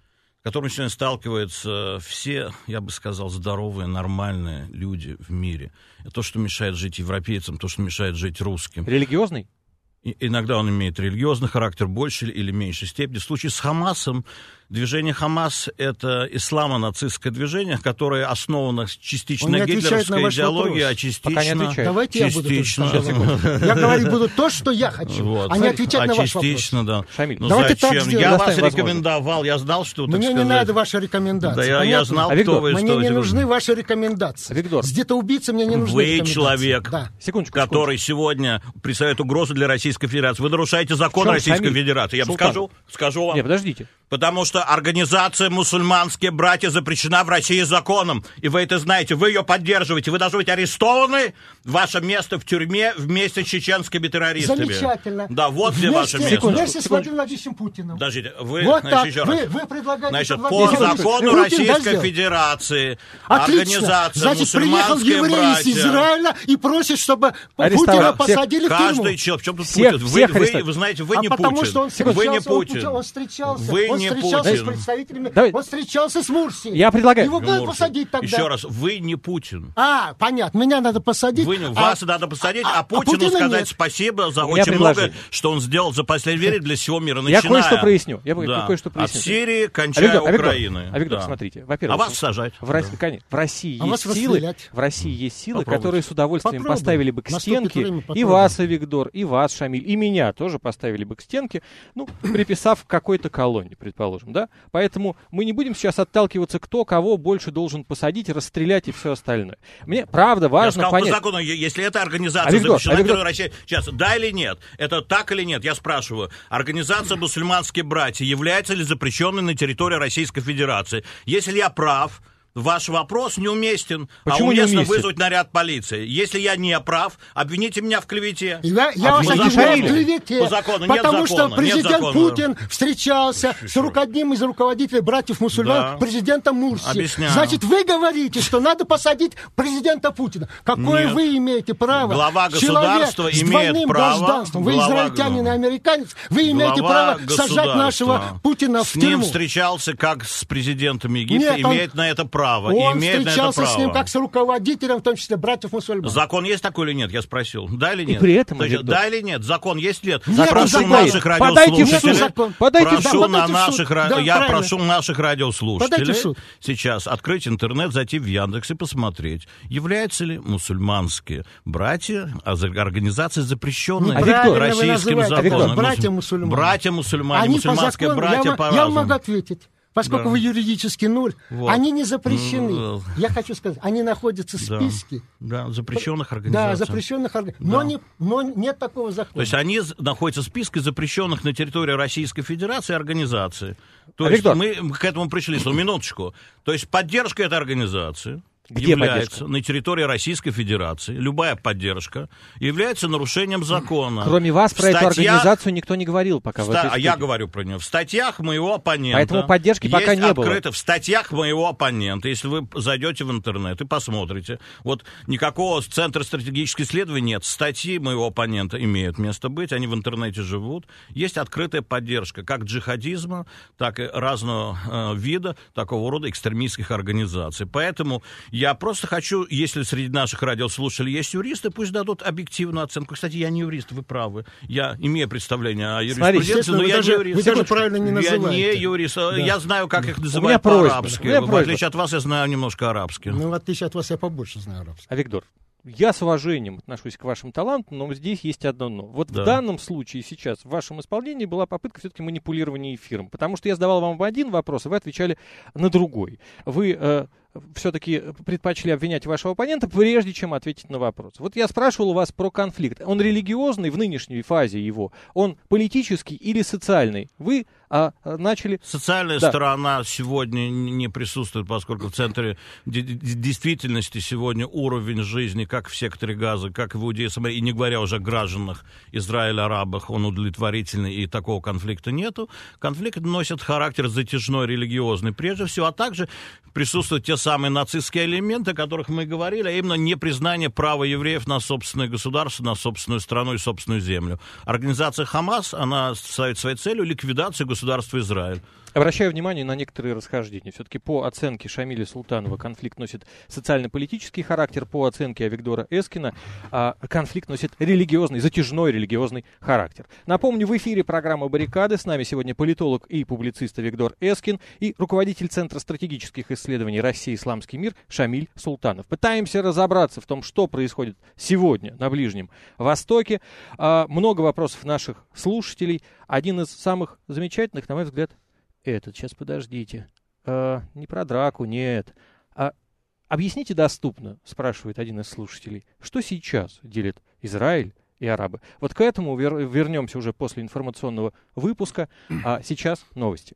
S5: с которыми сегодня сталкиваются все, я бы сказал, здоровые, нормальные люди в мире. Это то, что мешает жить европейцам, то, что мешает жить русским.
S2: Религиозный?
S5: И иногда он имеет религиозный характер в большей или меньшей степени. В случае с Хамасом, движение Хамас — это исламо-нацистское движение, которое основано частично на гитлеровской идеологии, а частично...
S3: Давайте
S5: частично...
S3: я буду. Я говорить буду то, что я хочу, вот. а не отвечать
S5: а
S3: на ваш
S5: частично,
S3: вопрос.
S5: Да.
S2: Шамиль,
S5: ну
S3: давайте
S5: зачем?
S3: Так
S5: я вас
S2: возможно.
S5: рекомендовал, я знал, что...
S3: Мне
S5: сказать.
S3: не надо ваши рекомендации.
S5: Да, я, я знал,
S2: а
S5: кто вы.
S3: Мне
S5: что
S3: не
S5: вы...
S3: нужны ваши рекомендации.
S2: Виктор.
S3: С детоубийцей мне не нужны
S5: Вы
S3: рекомендации.
S5: человек,
S3: да.
S2: секундочку,
S5: который
S2: секундочку.
S5: сегодня представляет угрозу для Российской Федерации. Вы нарушаете закон
S2: Чем,
S5: Российской
S2: Шамиль?
S5: Федерации. Я вам
S2: Султан.
S5: скажу, скажу вам.
S2: Нет, подождите.
S5: Потому что организация «Мусульманские братья» запрещена в России законом. И вы это знаете, вы ее поддерживаете. Вы должны быть арестованы. Ваше место в тюрьме вместе с чеченскими террористами.
S3: Замечательно.
S5: Да, вот где
S3: вместе,
S5: ваше место.
S3: Вместе с Владимиром Владимировичем Путиным.
S5: Подождите, вы,
S3: Вот
S5: значит,
S3: так,
S5: еще
S3: вы,
S5: раз.
S3: вы предлагаете...
S5: Значит, по
S3: Владимир
S5: закону
S3: Путин
S5: Российской
S3: да,
S5: Федерации
S3: Отлично.
S5: организация
S3: Значит, приехал
S5: «Мусульманские
S3: еврей
S5: братья».
S3: из Израиля и просит, чтобы
S2: Арестовать.
S3: Путина
S2: Всех.
S3: посадили в
S5: Каждый
S3: тюрьму.
S5: человек, в чем тут
S2: Всех,
S5: Путин?
S2: всех
S5: Вы, вы,
S2: арестовать.
S5: вы знаете, вы
S3: а
S5: не
S3: потому
S5: Путин.
S3: что он
S5: Вы не
S3: встречался,
S5: Путин.
S3: Он, он встречался,
S5: Вы
S3: он
S5: не
S3: встречался
S5: Путин.
S3: с представителями,
S2: Давай.
S3: он встречался с Мурсией.
S2: Я предлагаю.
S3: Его надо
S5: Мурсий.
S3: посадить тогда.
S5: Еще раз, вы не Путин.
S3: А, понятно, меня надо посадить.
S5: Вы,
S3: а,
S5: вас надо посадить, а,
S3: а
S5: Путину
S3: Путина
S5: сказать
S3: нет.
S5: спасибо за
S2: У меня
S5: очень
S2: предложение.
S5: многое, что он сделал за последнее время для всего мира.
S2: Я
S5: Начиная,
S2: кое-что проясню. Я
S5: да,
S2: кое-что
S5: от
S2: проясню.
S5: Сирии,
S2: А
S5: кончая
S2: Виктор, а Виктор,
S5: Украины.
S2: а Виктор,
S5: Да.
S2: смотрите, во-первых,
S5: А вас сажать.
S2: В России,
S5: Да.
S2: конечно, в России
S3: А
S2: есть
S3: вас
S2: силы,
S3: расстрелять.
S2: в России есть силы,
S5: Попробуйте.
S2: которые с удовольствием
S3: Попробуем.
S2: поставили бы к
S3: Наступит
S2: стенке
S3: время,
S2: и
S3: попробуем.
S2: вас, Виктор, и вас, Шамиль, и меня тоже поставили бы к стенке, ну, приписав к какой-то колонне, предположим, да? Поэтому мы не будем сейчас отталкиваться, кто кого больше должен посадить, расстрелять и все остальное. Мне, правда,
S5: Я
S2: важно
S5: сказал
S2: понять...
S5: по закону, е- если эта организация
S2: А Виктор,
S5: запрещена
S2: а
S5: на
S2: Виктор-
S5: территории России, сейчас, да или нет? Это так или нет? Я спрашиваю. Организация «Мусульманские братья» является ли запрещенной на территории Российской Федерации? Если я прав, ваш вопрос неуместен,
S2: Почему
S5: а уместно
S2: неуместен?
S5: вызвать наряд полиции. Если я не прав, обвините меня в клевете.
S3: Я, я
S5: А
S3: вас
S5: по
S3: обвиняю
S5: закону?
S3: в клевете,
S5: По закону, нет
S3: потому
S5: закона,
S3: что президент
S5: нет закона.
S3: Путин встречался с рук- одним из руководителей братьев-мусульман,
S5: Да.
S3: президентом Мурси.
S5: Объясняю.
S3: Значит, вы говорите, что надо посадить президента Путина. Какое
S5: Нет.
S3: вы имеете право?
S5: Глава
S3: Человек
S5: государства
S3: с
S5: имеет
S3: двойным
S5: право-
S3: гражданством. Вы
S5: глава-
S3: израильтянин и американец. Вы имеете
S5: Глава
S3: право сажать нашего
S5: государства
S3: Путина в
S5: с ним
S3: тюрьму.
S5: встречался как с президентом Египта,
S3: Нет, он-
S5: имеет на это право.
S3: Он
S5: имеет на это
S3: встречался
S5: право.
S3: с ним как с руководителем, в том числе братьев-мусульман.
S5: Закон есть такой или нет? Я спросил. Да или
S2: И
S5: нет?
S2: при этом,
S5: То есть,
S2: Виктор,
S5: да или нет? Закон есть ли нет?
S3: Нет,
S5: прошу
S3: закон.
S5: наших
S2: Подайте в суд.
S5: радиослушателей.
S3: Закон.
S2: Подайте в
S5: прошу
S3: суд.
S5: на
S3: Подайте в суд.
S5: наших, ра-
S3: Да,
S5: я
S3: правильно.
S5: прошу наших
S3: Подайте в
S5: радиослушателей
S3: суд.
S5: сейчас открыть интернет, зайти в Яндекс и посмотреть, являются ли мусульманские братья а за- организации, запрещенные
S3: Неправильно вы
S5: российским
S3: называете.
S2: А Виктор,
S5: законом.
S3: братья-мусульмане.
S5: Братья-мусульмане,
S3: Они по
S5: мусульманские
S3: закону,
S5: братья
S3: я,
S5: по
S3: м- я вам могу ответить. Поскольку
S5: Да.
S3: вы юридически нуль,
S5: Вот.
S3: они не запрещены.
S5: Ну,
S3: Я хочу сказать, они находятся в
S5: Да.
S3: списке.
S5: Да, запрещенных
S3: Да,
S5: организаций.
S3: запрещенных организаций. Но,
S5: Да.
S3: не, но нет такого закона.
S5: То есть они з- находятся в списке запрещенных на территории Российской Федерации организаций. То
S2: А,
S5: есть
S2: Виктор?
S5: мы к этому пришли, что минуточку. То есть поддержка этой организации
S2: Где
S5: является
S2: поддержка?
S5: на территории Российской Федерации, любая поддержка является нарушением закона.
S2: Кроме вас
S5: В
S2: про эту
S5: статьях-
S2: организацию никто не говорил пока.
S5: в
S2: в
S5: ста-
S2: этой
S5: а я
S2: студии.
S5: говорю про нее. В статьях моего оппонента...
S2: Поэтому поддержки
S5: есть
S2: пока не было.
S5: открыто, в статьях моего оппонента, если вы зайдете в интернет и посмотрите, вот никакого центра стратегических исследований нет. Статьи моего оппонента имеют место быть, они в интернете живут. Есть открытая поддержка как джихадизма, так и разного э, вида такого рода экстремистских организаций. Поэтому я просто хочу, если среди наших радиослушателей есть юристы, пусть дадут объективную оценку. Кстати, я не юрист, вы правы. Я имею представление о юриспруденции,
S3: естественно,
S5: но
S3: вы
S5: я
S3: даже-
S5: не юрист.
S3: вы даже правильно не
S5: Я
S3: называете.
S5: не юрист.
S3: Да.
S5: Я знаю, как их
S2: меня
S5: называют
S2: просьба,
S5: по-арабски.
S2: у меня
S5: В
S2: просьба.
S5: отличие от вас, я знаю немножко арабский.
S3: Ну, в отличие от вас, я побольше знаю арабский.
S2: А, Виктор, я с уважением отношусь к вашим талантам, но здесь есть одно но. Вот
S5: Да.
S2: в данном случае сейчас в вашем исполнении была попытка все-таки манипулирования эфиром, потому что я задавал вам один вопрос, а вы отвечали на другой. Вы э, все-таки предпочли обвинять вашего оппонента, прежде чем ответить на вопрос. Вот я спрашивал у вас про конфликт. Он религиозный в нынешней фазе его? Он политический или социальный? Вы а, начали...
S5: Социальная да. сторона сегодня не присутствует, поскольку в центре действительности сегодня уровень жизни, как в секторе Газа, как в Иудее, и не говоря уже о гражданах Израиля, арабах, он удовлетворительный, и такого конфликта нету. Конфликт носит характер затяжной, религиозный прежде всего, а также присутствуют те самые нацистские элементы, о которых мы говорили, а именно непризнание права евреев на собственное государство, на собственную страну и собственную землю. Организация Хамас, она ставит своей целью ликвидацию государства Израиль.
S2: Обращаю внимание на некоторые расхождения. Все-таки по оценке Шамиля Султанова конфликт носит социально-политический характер, по оценке Авигдора Эскина а, конфликт носит религиозный, затяжной религиозный характер. Напомню, в эфире программа «Баррикады». С нами сегодня политолог и публицист Авигдор Эскин и руководитель Центра стратегических исследований «Россия. Исламский мир» Шамиль Султанов. Пытаемся разобраться в том, что происходит сегодня на Ближнем Востоке. А, много вопросов наших слушателей. Один из самых замечательных, на мой взгляд, этот, сейчас подождите. А, не про драку, нет. А, объясните доступно, спрашивает один из слушателей, что сейчас делит Израиль и арабы. Вот к этому вер- вернемся уже после информационного выпуска. А сейчас новости.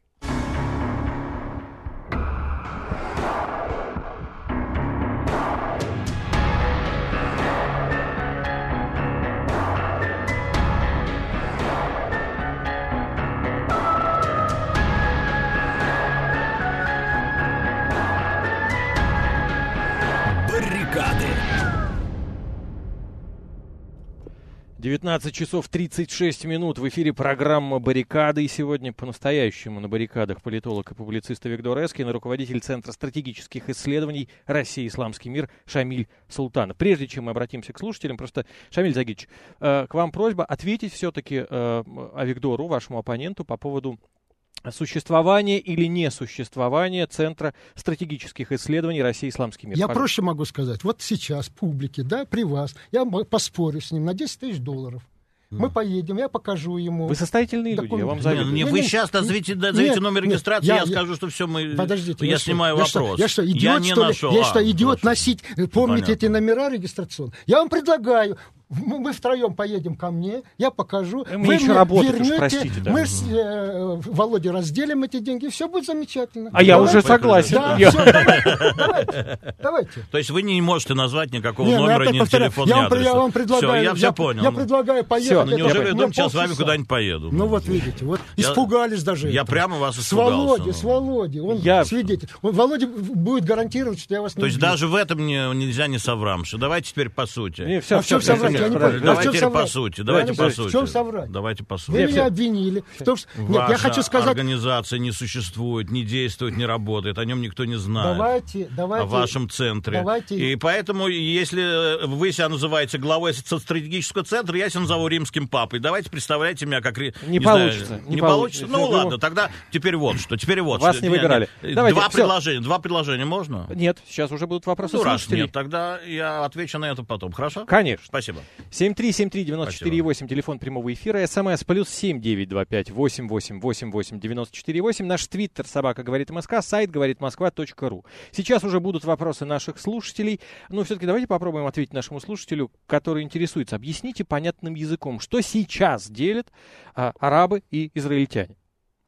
S2: девятнадцать часов тридцать шесть минут. В эфире программа «Баррикады». И сегодня по-настоящему на баррикадах политолог и публицист Авигдор Эскин и руководитель Центра стратегических исследований «Россия. Исламский мир» Шамиль Султанов. Прежде чем мы обратимся к слушателям, просто, Шамиль Загитович, э, к вам просьба ответить все-таки э, Авигдору, вашему оппоненту, по поводу существование или несуществование Центра стратегических исследований «Россия. Исламский мир».
S3: Я
S2: Пожалуйста.
S3: проще могу сказать. Вот сейчас публике, да, при вас, я поспорю с ним на десять тысяч долларов. Мы поедем, я покажу ему.
S2: Вы состоятельные люди, я вам завидую.
S5: Не, не, вы сейчас назовите, назовите номер регистрации, нет, я, я скажу, что все, мы,
S3: подождите,
S5: я снимаю
S3: что,
S5: вопрос.
S3: Я что, я что, идиот,
S5: я не
S3: что ли?
S5: нашел.
S3: Я
S5: а,
S3: что, идиот
S5: хорошо.
S3: носить, помните
S5: Понятно.
S3: эти номера регистрационные? Я вам предлагаю, мы, мы втроем поедем ко мне, я покажу.
S2: Мы
S3: вы
S2: еще
S3: мне
S2: работать
S3: вернете,
S2: уж, простите. Да.
S3: Мы с э, Володей разделим эти деньги, все будет замечательно.
S2: А давайте. Я уже согласен.
S3: Да,
S2: я...
S3: все, давайте, давайте, давайте.
S5: То есть вы не можете назвать никакого
S3: не,
S5: номера, ни телефона, ни
S3: я
S5: адреса.
S3: Я вам предлагаю,
S5: все, я,
S3: я,
S5: все понял.
S3: Я предлагаю поехать.
S5: Все, ну неужели
S3: это,
S5: вы думаете, сейчас с вами куда-нибудь поеду?
S3: Ну вот видите, вот я, испугались даже.
S5: Я
S3: этого.
S5: прямо вас
S3: с
S5: испугался.
S3: С Володей, с Володей, он
S2: я...
S3: свидетель. Он, Володя будет гарантировать, что я вас не
S5: То есть
S3: убью.
S5: даже в этом не, нельзя не соврамши. Давайте теперь по сути.
S2: Не, все,
S3: а
S2: все,
S3: в чем соврать? Я не понял.
S5: Давайте
S3: а
S5: теперь по сути. Давайте по сути.
S3: В чем соврать?
S5: Давайте по сути.
S3: Вы меня обвинили. В том, что... Нет,
S5: Ваша
S3: я хочу сказать...
S5: организация не существует, не действует, не работает. О нем никто не знает.
S3: Давайте, давайте.
S5: О вашем центре.
S3: Давайте.
S5: И поэтому, если вы себя называете главой стратегического центра, я себя назову римским папой. Давайте представляйте меня как...
S2: Не, не получится.
S5: Знаю,
S2: не,
S5: не
S2: получится.
S5: получится? Ну ладно, тогда теперь вот что. Теперь вот
S2: Вас
S5: что.
S2: не выбирали. Давайте,
S5: два
S2: все.
S5: предложения. Два предложения можно?
S2: Нет, сейчас уже будут вопросы
S5: ну,
S2: слушателей.
S5: Раз нет, тогда я отвечу на это потом. Хорошо?
S2: Конечно.
S5: Спасибо.
S2: семь три семь три девять четыре восемь, телефон прямого эфира, СМС плюс семь девять два пять восемь восемь восемь восемь девяносто четыре восемь, наш твиттер собака говорит МСК, сайт говорит москва точка ру. Сейчас уже будут вопросы наших слушателей, но все-таки давайте попробуем ответить нашему слушателю, который интересуется. Объясните понятным языком, что сейчас делят а, арабы и израильтяне.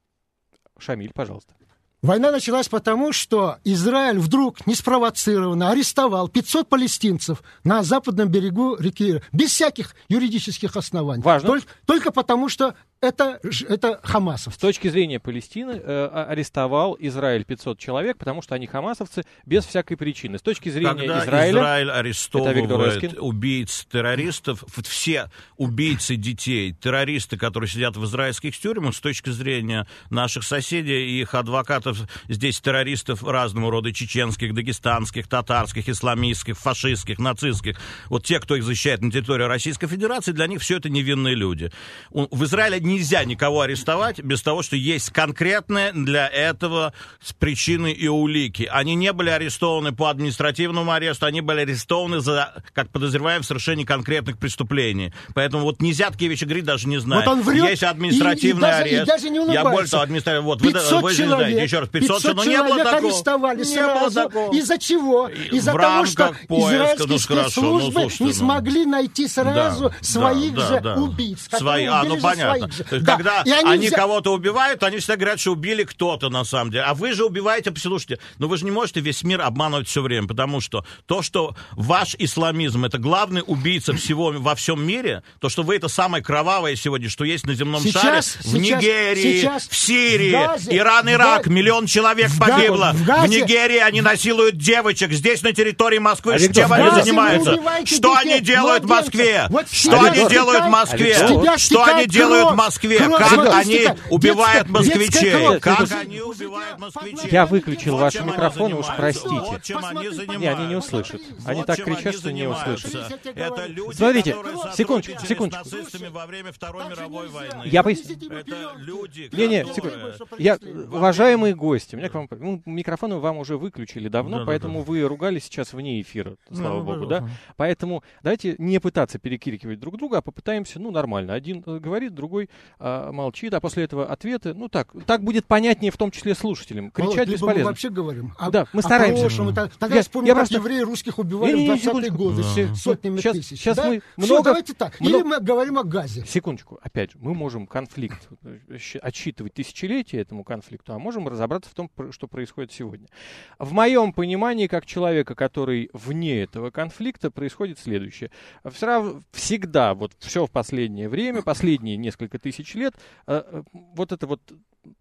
S2: Шамиль, пожалуйста.
S3: Война началась потому, что Израиль вдруг неспровоцированно арестовал пятьсот палестинцев на западном берегу реки, без всяких юридических оснований.
S2: Важно.
S3: Только, только потому, что это, это хамасовцы.
S2: С точки зрения Палестины э, арестовал Израиль пятьсот человек, потому что они хамасовцы без всякой причины. С точки зрения
S5: Когда
S2: Израиля...
S5: Израиль арестовывает убийц террористов, все убийцы детей, террористы, которые сидят в израильских тюрьмах, с точки зрения наших соседей и их адвокатов, здесь террористов разного рода, чеченских, дагестанских, татарских, исламистских, фашистских, нацистских, вот те, кто их защищает на территории Российской Федерации, для них все это невинные люди. В Израиле нельзя никого арестовать без того, что есть конкретные для этого причины и улики. Они не были арестованы по административному аресту, они были арестованы за, как подозреваем, в совершении конкретных преступлений. Поэтому вот нельзя такие вещи говорить, даже не знаю.
S3: Вот он врет,
S5: есть административный
S3: и, и даже,
S5: арест.
S3: И даже не
S5: Я больше того, административный... Вот, вы, вы же не знаете, еще раз, пятьсот,
S3: пятьсот
S5: но
S3: человек
S5: не было такого.
S3: арестовали
S5: не
S3: сразу. Из-за чего? Из-за того, что
S5: поиска,
S3: израильские
S5: ну,
S3: спецслужбы
S5: хорошо, ну,
S3: не смогли найти сразу
S5: да,
S3: своих
S5: да,
S3: же
S5: да,
S3: убийц.
S5: Свои, а, ну понятно. То есть, да. Когда они, они взя... кого-то убивают, они всегда говорят, что убили кто-то на самом деле. А вы же убиваете, послушайте, но вы же не можете весь мир обманывать все время, потому что то, что ваш исламизм это главный убийца всего во всем мире, то, что вы это самое кровавое сегодня, что есть на земном
S3: сейчас,
S5: шаре,
S3: сейчас,
S5: в Нигерии,
S3: сейчас,
S5: в Сирии,
S3: в Газе,
S5: Иран, Ирак,
S3: в
S5: миллион человек
S3: в
S5: погибло.
S3: В, Газе,
S5: в Нигерии они насилуют девочек, здесь на территории Москвы.
S2: А
S5: чем они
S3: Газе
S5: занимаются? Что
S3: детей,
S5: они делают в Москве?
S3: Вот
S5: что они
S3: Авигдор,
S5: делают в Москве?
S2: Авигдор.
S5: Что они делают
S3: кровь,
S5: в Москве?
S3: кровь,
S5: Как
S3: смотри,
S5: они
S3: детская,
S5: убивают москвичей?
S3: кровь.
S5: Как
S3: Детская
S5: они убивают москвичей?
S2: Я выключил
S5: Вот
S2: ваш
S5: чем
S2: микрофон,
S5: они
S2: уж
S5: занимаются.
S2: простите.
S5: Вот чем они занимаются.
S2: Не, они не услышат. Они
S5: Вот
S2: так
S5: чем
S2: кричат,
S5: они
S2: что не
S5: занимаются.
S2: услышат.
S5: Это люди,
S2: Смотрите,
S5: которые
S2: секундочку,
S5: сотрудничали
S2: секундочку.
S5: с нацистами во время Второй мировой войны.
S2: Я пояс-
S5: Это люди,
S2: Не-не,
S5: которые...
S2: секунду. Я, уважаемые гости, у меня к вам, ну, микрофоны вам уже выключили давно,
S5: Да, да,
S2: поэтому
S5: да.
S2: вы ругались сейчас вне эфира, слава
S5: Ну,
S2: богу,
S5: да.
S2: да? Поэтому давайте не пытаться перекрикивать друг друга, а попытаемся, ну, нормально. Один э, говорит, другой а, молчит, а после этого ответы, ну, так, так будет понятнее, в том числе слушателям. Кричать
S3: Володь, либо
S2: бесполезно.
S3: мы вообще говорим о,
S2: Да, мы
S3: о
S2: стараемся.
S3: прошлом. Это- Тогда
S2: Я-
S3: вспомню,
S2: я
S3: как
S2: просто-
S3: евреи русских убивали
S2: Не-не-не,
S3: в двадцатые
S2: секундочку.
S3: годы
S5: Да.
S3: сотнями
S2: Сейчас-
S3: тысяч.
S2: сейчас
S3: да?
S2: мы
S3: Всё,
S2: много-
S3: давайте так.
S2: много-
S3: Или мы говорим о газе.
S2: Секундочку, опять же, мы можем конфликт э, щ- отсчитывать тысячелетия этому конфликту, а можем разобраться в том, пр- что происходит сегодня. В моем понимании, как человека, который вне этого конфликта, происходит следующее. Все равно, всегда, вот все в последнее время, последние несколько тысяч лет, э, э, вот это вот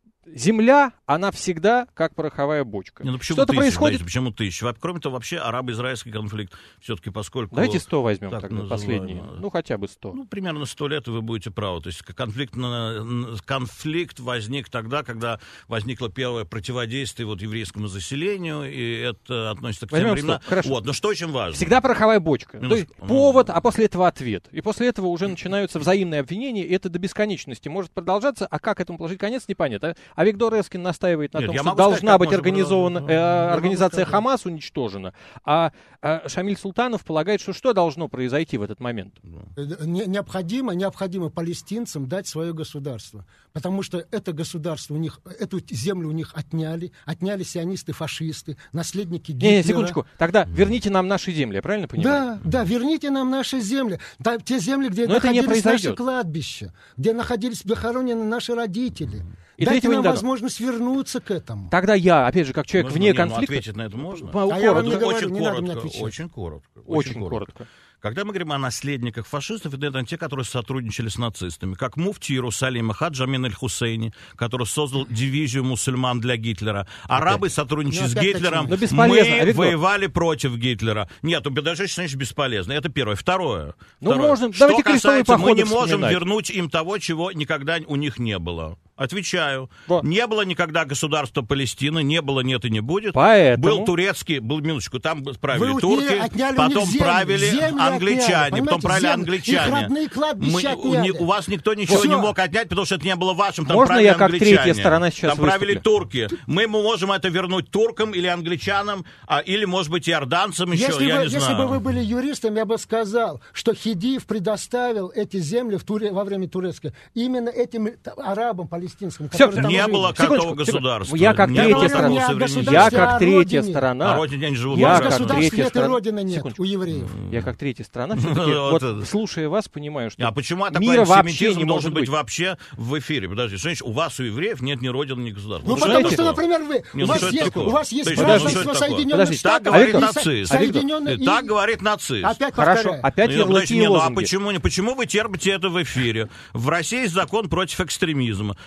S2: Земля, она всегда как пороховая бочка.
S5: Не, ну почему
S2: Что-то
S5: тысяч,
S2: происходит...
S5: Дайте, почему тысяч? Во- Кроме того, вообще арабо-израильский конфликт, все-таки поскольку...
S2: Давайте сто возьмем
S5: так
S2: тогда,
S5: называемый,
S2: последние. Ну, хотя бы сто.
S5: Ну, примерно сто лет, и вы будете правы. То есть конфликт, на- конфликт возник тогда, когда возникло первое противодействие вот, еврейскому заселению, и это относится к
S2: Возьмем
S5: тем временам.
S2: сто, хорошо.
S5: Вот, но что очень важно.
S2: Всегда пороховая бочка.
S5: Ну,
S2: То есть
S5: ну,
S2: повод, а после этого ответ. И после этого уже начинаются взаимные обвинения, и это до бесконечности может продолжаться, а как этому положить конец, непонятно. А Виктор Эскин настаивает на
S5: Нет,
S2: том,
S5: я
S2: что
S5: могу
S2: должна
S5: сказать, как
S2: быть
S5: можно
S2: организована,
S5: продолжить.
S2: э,
S5: Ну,
S2: организация
S5: я могу
S2: Хамас уничтожена, а, а Шамиль Султанов полагает, что что должно произойти в этот момент?
S3: Не- Необходимо, необходимо палестинцам дать свое государство. Потому что это государство у них, эту землю у них отняли. Отняли сионисты, фашисты, наследники Гитлера.
S2: Не, не, секундочку. Тогда верните нам наши земли, я правильно понимаю?
S3: Да, да, верните нам наши земли. Да, те земли, где
S2: Но это не
S3: находились наши
S2: произойдет.
S3: кладбища, где находились захоронены наши родители.
S2: И
S3: Дайте
S2: третьего не
S3: нам
S2: дадут.
S3: возможность вернуться к этому.
S2: Тогда я, опять же, как человек
S5: Можно
S2: вне
S5: мне, ну,
S2: конфликта...
S5: ответить на это можно?
S2: По-
S3: А я вам
S2: коротко.
S3: не говорю,
S5: очень,
S3: не надо мне
S5: коротко,
S3: отвечать.
S5: очень коротко.
S2: Очень коротко.
S5: Когда мы говорим о наследниках фашистов, это те, которые сотрудничали с нацистами. Как муфти Иерусалима Хадж Амин аль-Хусейни, который создал дивизию мусульман для Гитлера. Арабы сотрудничали
S3: Ну,
S5: с
S3: опять
S5: Гитлером.
S2: начали. Ну, бесполезно,
S5: Мы
S2: Авигдор.
S5: воевали против Гитлера. Нет, ну, даже, конечно, бесполезно. Это первое. Второе.
S2: Ну,
S5: Второе.
S2: можно-
S5: Что
S2: давайте крестовые
S5: касается, мы
S2: походы
S5: не можем
S2: вспоминать.
S5: вернуть им того, чего никогда у них не было. Отвечаю.
S2: Вот.
S5: Не было никогда государства Палестины, не было, нет и не будет.
S2: Поэтому-
S5: Был турецкий, был, минуточку, там правили
S3: Вы
S5: турки,
S3: отняли- отняли у них
S5: потом
S3: земли,
S5: правили
S3: земли
S5: англичане,
S3: отняли,
S5: потом
S3: понимаете,
S5: правили
S3: земли.
S5: англичане.
S3: Их родные кладбища
S5: Мы- у, не-
S3: отняли.
S5: у вас никто ничего
S3: Всё.
S5: не мог отнять, потому что это не было вашим, там
S2: Можно
S5: правили
S2: я как
S5: англичане.
S2: третья сторона сейчас
S5: Там правили
S2: выступлю?
S5: турки. Мы можем это вернуть туркам или англичанам, а, или, может быть, иорданцам еще,
S3: Если,
S5: я
S3: бы,
S5: не
S3: если
S5: знаю.
S3: бы вы были юристом, я бы сказал, что Хидиев предоставил эти земли в Туре, во время турецкой именно этим т- арабам палестинским.
S2: Всё,
S3: которые там
S5: Не
S3: жили.
S5: было
S2: Секундочку,
S5: такого
S2: секундочку.
S5: государства.
S2: Я как
S5: Не
S2: третья
S5: было
S2: сторона.
S5: такого
S3: Я
S5: суверенитета.
S2: Я
S3: государстве,
S2: как
S3: о
S2: третья
S3: родине.
S2: сторона...
S5: На родине они живут
S2: Я
S3: У
S5: в
S3: нас
S2: как
S5: государстве.
S3: государства
S2: третья
S3: этой
S2: сторона-
S3: родины нет,
S2: Секундочку.
S3: у евреев.
S2: Я как третья сторона все-таки,
S5: Вот
S2: вот,
S5: это.
S2: слушая вас, понимаю, что
S5: А почему такой
S2: мира вообще
S5: антисемитизм
S2: не
S5: должен
S2: может
S5: быть
S2: быть.
S5: вообще в эфире? Подожди, что значит, у вас, у евреев, нет ни родины, ни государства?
S3: Ну,
S5: что
S3: потому
S5: это
S3: что,
S5: такое?
S3: например, вы,
S5: Не,
S3: у,
S5: ну,
S3: вас
S5: что это
S3: есть,
S5: такое?
S3: у вас есть
S5: Подожди,
S3: гражданство
S5: что это такое?
S3: Соединенных
S2: Подожди,
S3: Штатов.
S2: так говорит
S3: и
S5: нацист.
S3: Со- Соединенные-
S5: И так говорит нацист.
S3: Опять
S2: Хорошо,
S3: повторяю.
S2: опять
S5: Ну,
S2: ярлыки
S5: подожди,
S2: и
S5: не, ну, а
S2: лозунги.
S5: почему, не, почему вы терпите это в эфире? В России есть закон против экстремизма.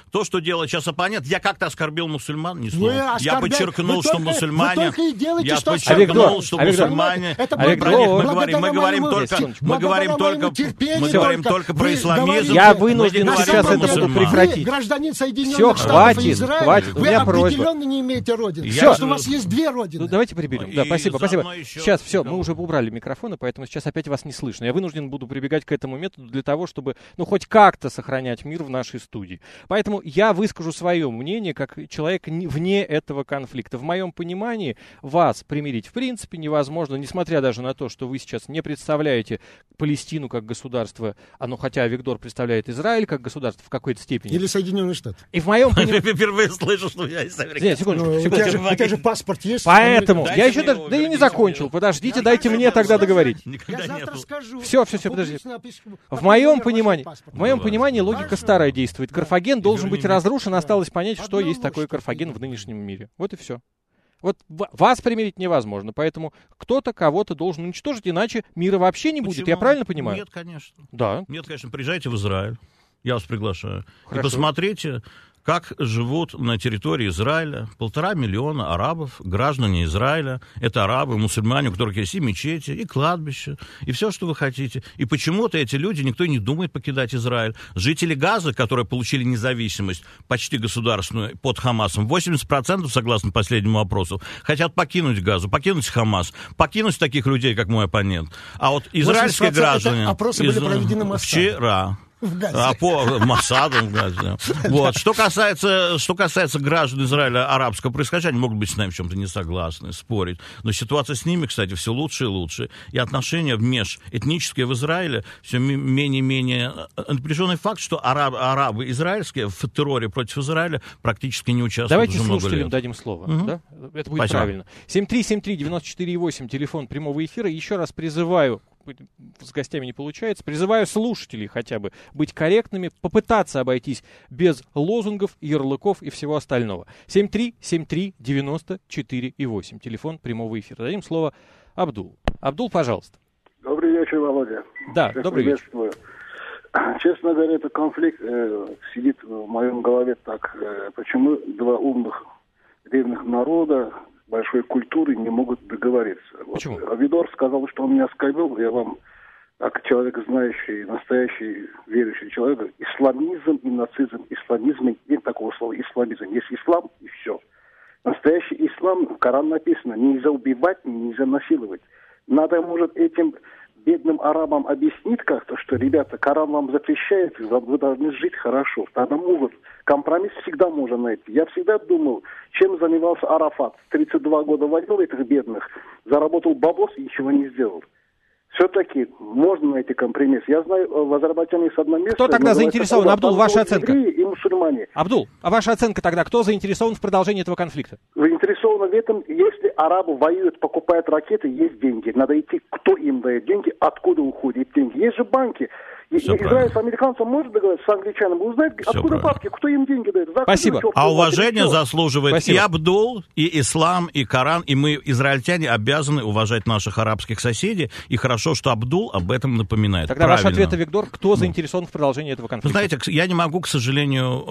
S5: То, что делает сейчас оппонент, я как-то оскорбил мусульман, не
S3: Вы
S5: слово. Я подчеркнул, что
S3: только,
S5: мусульмане...
S3: делаете,
S5: я
S3: что
S5: подчеркнул, что
S2: а
S5: мусульмане...
S3: Это
S5: мы, про них мы говорим, мы говорим
S3: моему,
S5: только, мы говорим только, мы говорим только про исламизм.
S2: Я вынужден сейчас это буду прекратить.
S3: Вы гражданин Соединенных
S2: Все,
S3: Штатов
S2: хватит,
S3: и Израиля,
S2: хватит, у
S3: вы
S2: меня
S3: определенно
S2: просьба.
S3: не имеете родины.
S5: Я
S3: Все,
S5: же-
S3: у вас есть две родины.
S2: Ну, давайте приберем. Да,
S5: И
S2: спасибо, спасибо.
S5: заодно еще
S2: Сейчас все, мы
S5: разговор.
S2: уже убрали микрофоны, поэтому сейчас опять вас не слышно. Я вынужден буду прибегать к этому методу для того, чтобы, ну, хоть как-то сохранять мир в нашей студии. Поэтому я выскажу свое мнение как человек не- вне этого конфликта. В моем понимании вас примирить в принципе невозможно, несмотря даже на то, что вы сейчас не представляете Палестину как государство, оно, хотя Виктор представляет Израиль как государство в какой-то степени.
S3: Или Соединенные Штаты.
S2: И в моем понимании...
S5: Я впервые слышу, что я из Америки.
S2: Нет, секундочку,
S3: Ну, у,
S2: секундочку.
S3: тебя же, у тебя же паспорт есть.
S2: Поэтому
S5: Дайте
S2: я еще
S5: мне
S2: даже...
S5: его,
S2: Да я не
S5: верните
S2: закончил.
S5: мне.
S2: Подождите,
S3: Я
S2: дайте
S3: завтра
S2: мне тогда
S3: скажу.
S2: договорить.
S5: Никогда
S3: Я
S5: не
S3: завтра
S5: было.
S3: скажу.
S2: Все, все, все, подожди.
S3: Публично напишу,
S2: В
S3: какой
S2: моем
S3: номер
S2: понимании,
S3: вашего паспорта.
S2: в моем
S5: Ну,
S2: понимании
S3: ладно.
S2: логика
S3: Хорошо.
S2: старая действует. Карфаген должен быть
S5: верни.
S2: разрушен, осталось понять, что
S3: Одного
S2: есть такое
S3: что-то
S2: Карфаген
S3: нет.
S2: в нынешнем мире. Вот и все. Вот в- вас примирить невозможно, поэтому кто-то кого-то должен уничтожить, иначе мира вообще не будет. Я
S5: Почему?
S2: правильно понимаю?
S5: Нет, конечно.
S2: Да.
S5: Нет, конечно, приезжайте в Израиль. Я вас приглашаю.
S2: Хорошо.
S5: И посмотрите, как живут на территории Израиля полтора миллиона арабов, граждане Израиля. Это арабы, мусульмане, у которых есть и мечети, и кладбища, и все, что вы хотите. И почему-то эти люди, никто не думает покидать Израиль. Жители Газы, которые получили независимость почти государственную под Хамасом, восемьдесят процентов, согласно последнему опросу, хотят покинуть Газу, покинуть Хамас, покинуть таких людей, как мой оппонент. А вот израильские
S3: восемьдесят процентов
S5: граждане...
S3: это опросы были проведены Моссадом.
S5: Вчера.
S3: В Газе.
S5: А по Моссаду, в Газе. Вот. Что касается, что касается граждан Израиля арабского происхождения, они могут быть с нами в чем-то не согласны, спорить. Но ситуация с ними, кстати, все лучше и лучше. И отношения межэтнические в Израиле все менее-менее напряженный факт, что араб, арабы израильские в терроре против Израиля практически не участвуют
S2: Давайте
S5: уже много
S2: слушателям
S5: лет.
S2: дадим слово.
S5: Мгм.
S2: Да? Это будет
S5: Спасибо.
S2: правильно. семь три семь три девять четыре восемь, телефон прямого эфира. Еще раз призываю, с гостями не получается, призываю слушателей хотя бы быть корректными, попытаться обойтись без лозунгов, ярлыков и всего остального. семь три семь три девять четыре восемь, телефон прямого эфира. Дадим слово Абдул. Абдул, пожалуйста.
S6: Добрый вечер, Володя.
S2: Да,
S6: Всех
S2: добрый вечер.
S6: приветствую. Честно говоря, этот конфликт э, сидит в моем голове так. Э, почему два умных древних народа большой культуры не могут договориться? Вот,
S2: Почему?
S6: Авидор сказал, что он меня оскорбил. Я вам, как человек знающий, настоящий верующий человек, исламизм и нацизм. Исламизм, нет такого слова исламизм. Есть ислам и все. Настоящий ислам, в Коране написано, нельзя убивать, нельзя насиловать. Надо, может, этим бедным арабам объяснить как-то, что, ребята, Коран вам запрещает, вы должны жить хорошо. Тогда могут. Компромисс всегда можно найти. Я всегда думал, чем занимался Арафат. тридцать два года водил этих бедных, заработал бабос и ничего не сделал. Все-таки можно найти компромисс. Я знаю, в Азербайджане есть одно место...
S2: Кто тогда заинтересован?
S6: Куба,
S2: Абдул,
S6: там
S2: ваша
S6: живут
S2: оценка.
S6: евреи и мусульмане.
S2: Абдул, а ваша оценка тогда, кто заинтересован в продолжении этого конфликта?
S6: Заинтересованы в этом, если арабы воюют, покупают ракеты, есть деньги. Надо идти, кто им дает деньги, откуда уходят деньги. Есть же банки. И,
S5: Всё
S6: Израиль
S5: правильно.
S6: с американцами может договориться, с англичанами. Узнать,
S5: Всё
S6: откуда
S5: правильно.
S6: бабки, кто им деньги дает. За
S2: Спасибо.
S6: откуда,
S5: А
S6: чё,
S5: уважение
S6: всё.
S5: заслуживает
S2: Спасибо.
S5: и Абдул, и ислам, и Коран, и мы, израильтяне, обязаны уважать наших арабских соседей. И хорошо, что Абдул об этом напоминает.
S2: Тогда ваш
S5: Правильно.
S2: ответ, Виктор, кто заинтересован в продолжении этого
S5: Вы
S2: конфликта?
S5: знаете, к- я не могу, к сожалению,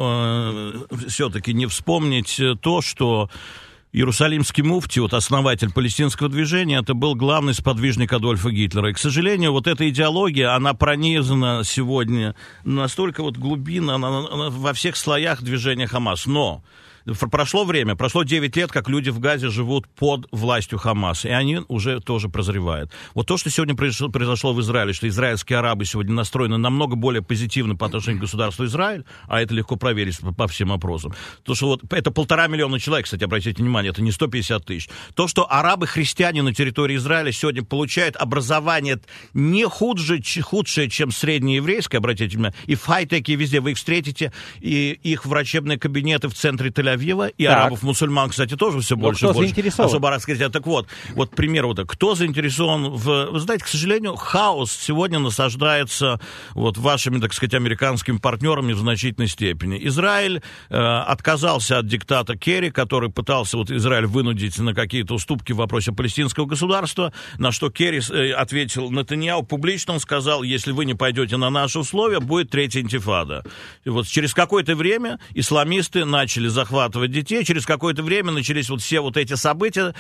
S5: э, все-таки не вспомнить э, то, что Иерусалимский муфти, вот основатель палестинского движения, это был главный сподвижник Адольфа Гитлера. И, к сожалению, вот эта идеология, она пронизана сегодня настолько вот глубинно, она, она во всех слоях движения Хамас. Но прошло время, прошло девять лет, как люди в Газе живут под властью Хамаса, и они уже тоже прозревают. Вот то, что сегодня произошло, произошло в Израиле, что израильские арабы сегодня настроены намного более позитивно по отношению к государству Израиль, а это легко проверить по, по всем опросам. То, что вот это полтора миллиона человек, кстати, обратите внимание, это не сто пятьдесят тысяч. То, что арабы-христиане на территории Израиля сегодня получают образование не худше, ч- худшее, чем среднееврейское, обратите внимание, и в хай-теке везде вы их встретите, и их врачебные кабинеты в центре Тель-Авива, Зиновьева, и
S2: так.
S5: арабов-мусульман, кстати, тоже все больше
S2: Но
S5: и больше.
S2: Заинтересован?
S5: Особо арабских. Так вот, вот пример вот так. Кто заинтересован в... Вы знаете, к сожалению, хаос сегодня насаждается вот вашими, так сказать, американскими партнерами в значительной степени. Израиль э, отказался от диктата Керри, который пытался вот Израиль вынудить на какие-то уступки в вопросе палестинского государства, на что Керри э, ответил Нетаньяху публично, он сказал, если вы не пойдете на наши условия, будет третья интифада. И вот через какое-то время исламисты начали захватывать детей, через какое-то время начались вот все вот эти события.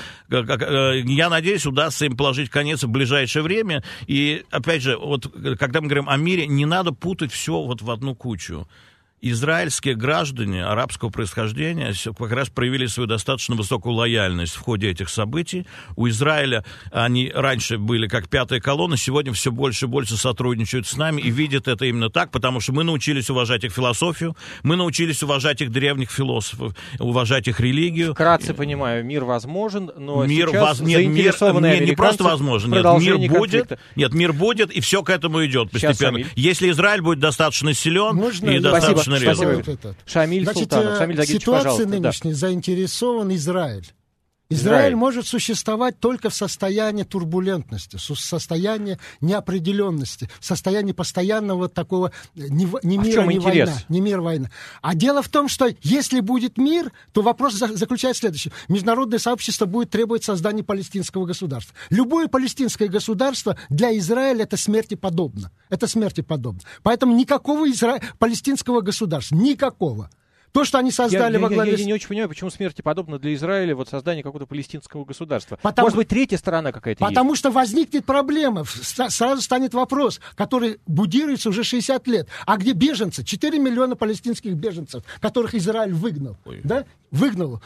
S5: Я надеюсь, удастся им положить конец в ближайшее время. И, опять же, вот когда мы говорим о мире, не надо путать все вот в одну кучу. Израильские граждане арабского происхождения как раз проявили свою достаточно высокую лояльность в ходе этих событий. У Израиля они раньше были как пятая колонна, сегодня все больше и больше сотрудничают с нами и видят это именно так, потому что мы научились уважать их философию, мы научились уважать их древних философов, уважать их религию.
S2: Вкратце понимаю, мир возможен, но
S5: мир
S2: сейчас
S5: воз... нет, мир,
S2: заинтересованные
S5: не, не просто возможен, нет, мир будет,
S2: конфликта.
S5: Нет, мир будет, и все к этому идет постепенно. Если Израиль будет достаточно силен
S3: Можно
S5: и достаточно
S2: Спасибо.
S3: Этот.
S2: Шамиль
S3: Значит,
S2: Султанов. Шамиль Загидович,
S3: ситуация
S2: пожалуйста.
S3: нынешняя, да. Заинтересован Израиль. Израиль.
S2: Израиль
S3: может существовать только в состоянии турбулентности, в состоянии неопределенности, в состоянии постоянного такого ни, ни
S2: а
S3: мира, ни
S2: интерес?
S3: война, ни мир, война. А дело в том, что если будет мир, то вопрос заключается в следующем. Международное сообщество будет требовать создания палестинского государства. Любое палестинское государство для Израиля это смерти подобно. Это смерти подобно. Поэтому никакого изра... палестинского государства, никакого. То, что они создали
S2: я,
S3: во главе...
S2: Я, я, я не очень понимаю, почему смерти подобно для Израиля вот создание какого-то палестинского государства.
S3: Потому...
S2: Может быть, третья сторона какая-то
S3: Потому
S2: есть?
S3: что возникнет проблема. Сразу станет вопрос, который будируется уже шестьдесят лет. А где беженцы? четыре миллиона палестинских беженцев, которых Израиль выгнал. Да? Выгнал.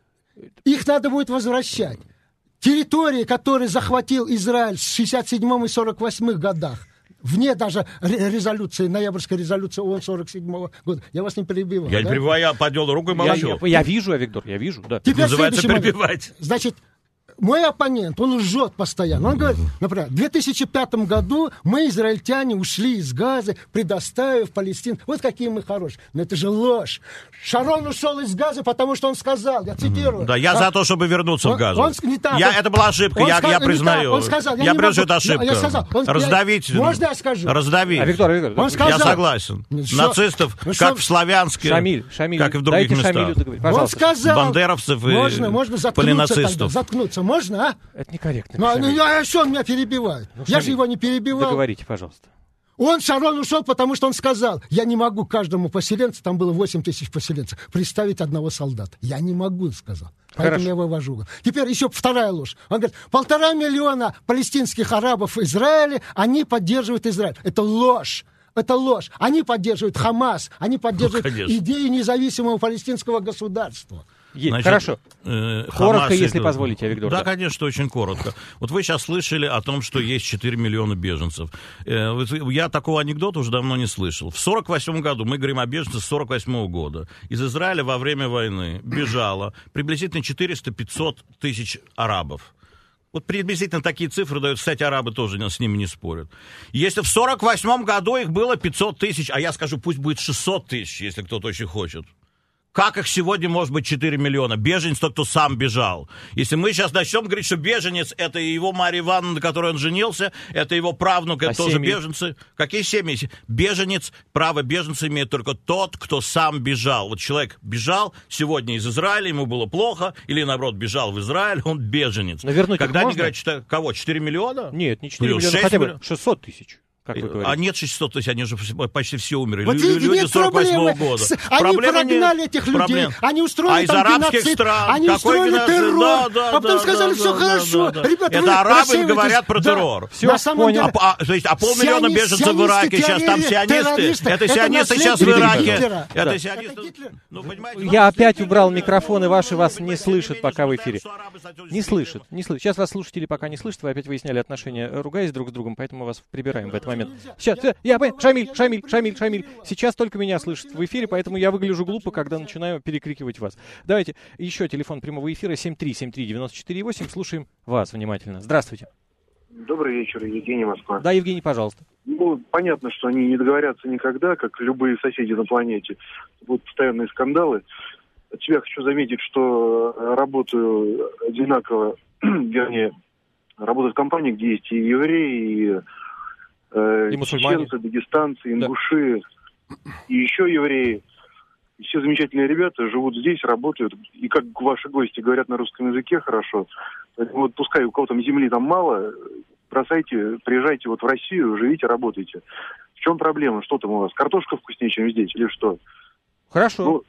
S3: Их надо будет возвращать. Территории, которые захватил Израиль в шестьдесят седьмом и сорок восьмом годах, вне даже резолюции, ноябрьской резолюции ООН сорок седьмого года. Я вас не перебиваю.
S5: Я
S3: да?
S5: не перебиваю, я поднял руку и молчу.
S2: Я, я вижу, Виктор, я вижу, да.
S3: Теперь
S5: называется перебивать.
S3: Значит, мой оппонент, он лжет постоянно. Он говорит, например, в две тысячи пятом году мы, израильтяне, ушли из Газы, предоставив Палестину. Вот какие мы хорошие. Но это же ложь. Шарон ушел из Газы, потому что он сказал, я цитирую.
S5: Да, я а, за то, чтобы вернуться
S3: он,
S5: в Газу.
S3: Он, не так,
S5: я,
S3: он,
S5: это была ошибка, я,
S3: сказ,
S5: я признаю.
S3: Он сказал, я,
S5: я
S3: не
S5: признаю,
S3: могу,
S5: это ошибка.
S3: Я, я сказал, он,
S5: Раздавить.
S3: Я, можно я скажу?
S5: Раздавить.
S2: А, Виктор, Виктор,
S3: он сказал,
S5: я согласен.
S3: Ну,
S5: Нацистов,
S3: ну,
S5: как
S3: что?
S2: Шамиль,
S5: в Славянске,
S2: Шамиль,
S5: как и в других
S2: дайте
S5: местах.
S2: Он
S3: сказал,
S5: бандеровцев и
S3: можно, можно заткнуться
S5: полинацистов.
S3: тогда, заткнуться, можно, а?
S2: Это некорректно.
S3: Ну, ну, а что он меня перебивает?
S2: Ну,
S3: я
S2: Шамиль,
S3: же его не перебивал.
S2: Договорите, пожалуйста.
S3: Он, Шарон, ушел, потому что он сказал, я не могу каждому поселенцу, там было восемь тысяч поселенцев, представить одного солдата. Я не могу, сказал. Поэтому
S2: Хорошо.
S3: я его вожу. Теперь еще вторая ложь. Он говорит, полтора миллиона палестинских арабов в Израиле, они поддерживают Израиль. Это ложь. Это ложь. Они поддерживают Хамас, они поддерживают
S5: ну,
S3: идею независимого палестинского государства.
S2: Значит, хорошо.
S5: Э,
S2: коротко,
S5: Хамас,
S2: если
S5: это...
S2: позволите, Виктор.
S5: Да,
S2: да,
S5: конечно, очень коротко. Вот вы сейчас слышали о том, что есть четыре миллиона беженцев. Э, я такого анекдота уже давно не слышал. В сорок восьмом году, мы говорим о беженцах с сорок восьмого года, из Израиля во время войны бежало приблизительно четыреста-пятьсот тысяч арабов. Вот приблизительно такие цифры дают, кстати, арабы тоже с ними не спорят. Если в сорок восьмом году их было пятьсот тысяч, а я скажу, пусть будет шестьсот тысяч, если кто-то очень хочет. Как их сегодня может быть четыре миллиона? Беженец тот, кто сам бежал. Если мы сейчас начнем говорить, что беженец — это его Марья Ивановна, на которой он женился, это его правнук, это а тоже семьи? Беженцы. Какие семьи? Беженец, право беженца имеет только тот, кто сам бежал. Вот человек бежал сегодня из Израиля, ему было плохо, или, наоборот, бежал в Израиль, он беженец.
S2: Но вернуть
S5: Когда
S2: их
S5: они
S2: можно?
S5: говорят, кого, четыре миллиона?
S2: Нет, не четыре
S5: ну,
S2: миллиона, хотя бы шестьсот тысяч. Как вы говорите.
S5: А нет шестьсот тысяч, они же почти все умерли.
S3: Вот
S5: Люди, люди сорок восьмого года.
S3: С... Они
S5: Проблемы
S3: прогнали
S5: нет.
S3: этих людей,
S5: Проблем.
S3: они устроили
S5: а из
S3: там
S5: арабских
S3: геноцид,
S5: стран,
S3: они устроили
S5: геноцид?
S3: террор,
S5: да, да,
S3: а потом
S5: да,
S3: сказали,
S5: да,
S3: все
S5: да,
S3: хорошо.
S5: да, да.
S3: Ребята,
S5: это
S3: вы
S5: арабы говорят про
S3: да.
S5: террор.
S2: Все,
S3: На самом
S2: понял.
S3: деле...
S5: А, то есть, а полмиллиона
S3: Сионист,
S5: беженцев в Ираке сейчас, там сионисты. Это сионисты сейчас в Ираке. Это сионисты. Ну,
S2: Я опять убрал микрофоны ваши, вас не слышат пока в эфире. Не слышат, не слышат. Сейчас вас слушатели пока не слышат, вы опять выясняли отношения, ругаясь друг с другом, поэтому вас прибираем в этот момент. Сейчас, я понял, Шамиль, Шамиль, Шамиль, Шамиль. Сейчас только меня слышат в эфире, поэтому я выгляжу глупо, когда начинаю перекрикивать вас. Давайте еще телефон прямого эфира семь три семь три девяносто четыре восемь. Слушаем вас внимательно. Здравствуйте.
S7: Добрый вечер, Евгений, Москва.
S2: Да, Евгений, пожалуйста.
S7: Ну, понятно, что они не договорятся никогда, как любые соседи на планете. Будут постоянные скандалы. от себя хочу заметить, что работаю одинаково, вернее, работают компании, где есть и евреи, и, э,
S2: и
S7: чеченцы, дагестанцы, ингуши, да. И еще евреи. И все замечательные ребята живут здесь, работают. И как ваши гости говорят на русском языке хорошо. Поэтому вот пускай у кого там земли там мало, бросайте, приезжайте вот в Россию, живите, работайте. В чем проблема? Что там у вас? Картошка вкуснее, чем здесь, или что?
S2: Хорошо.
S7: Ну,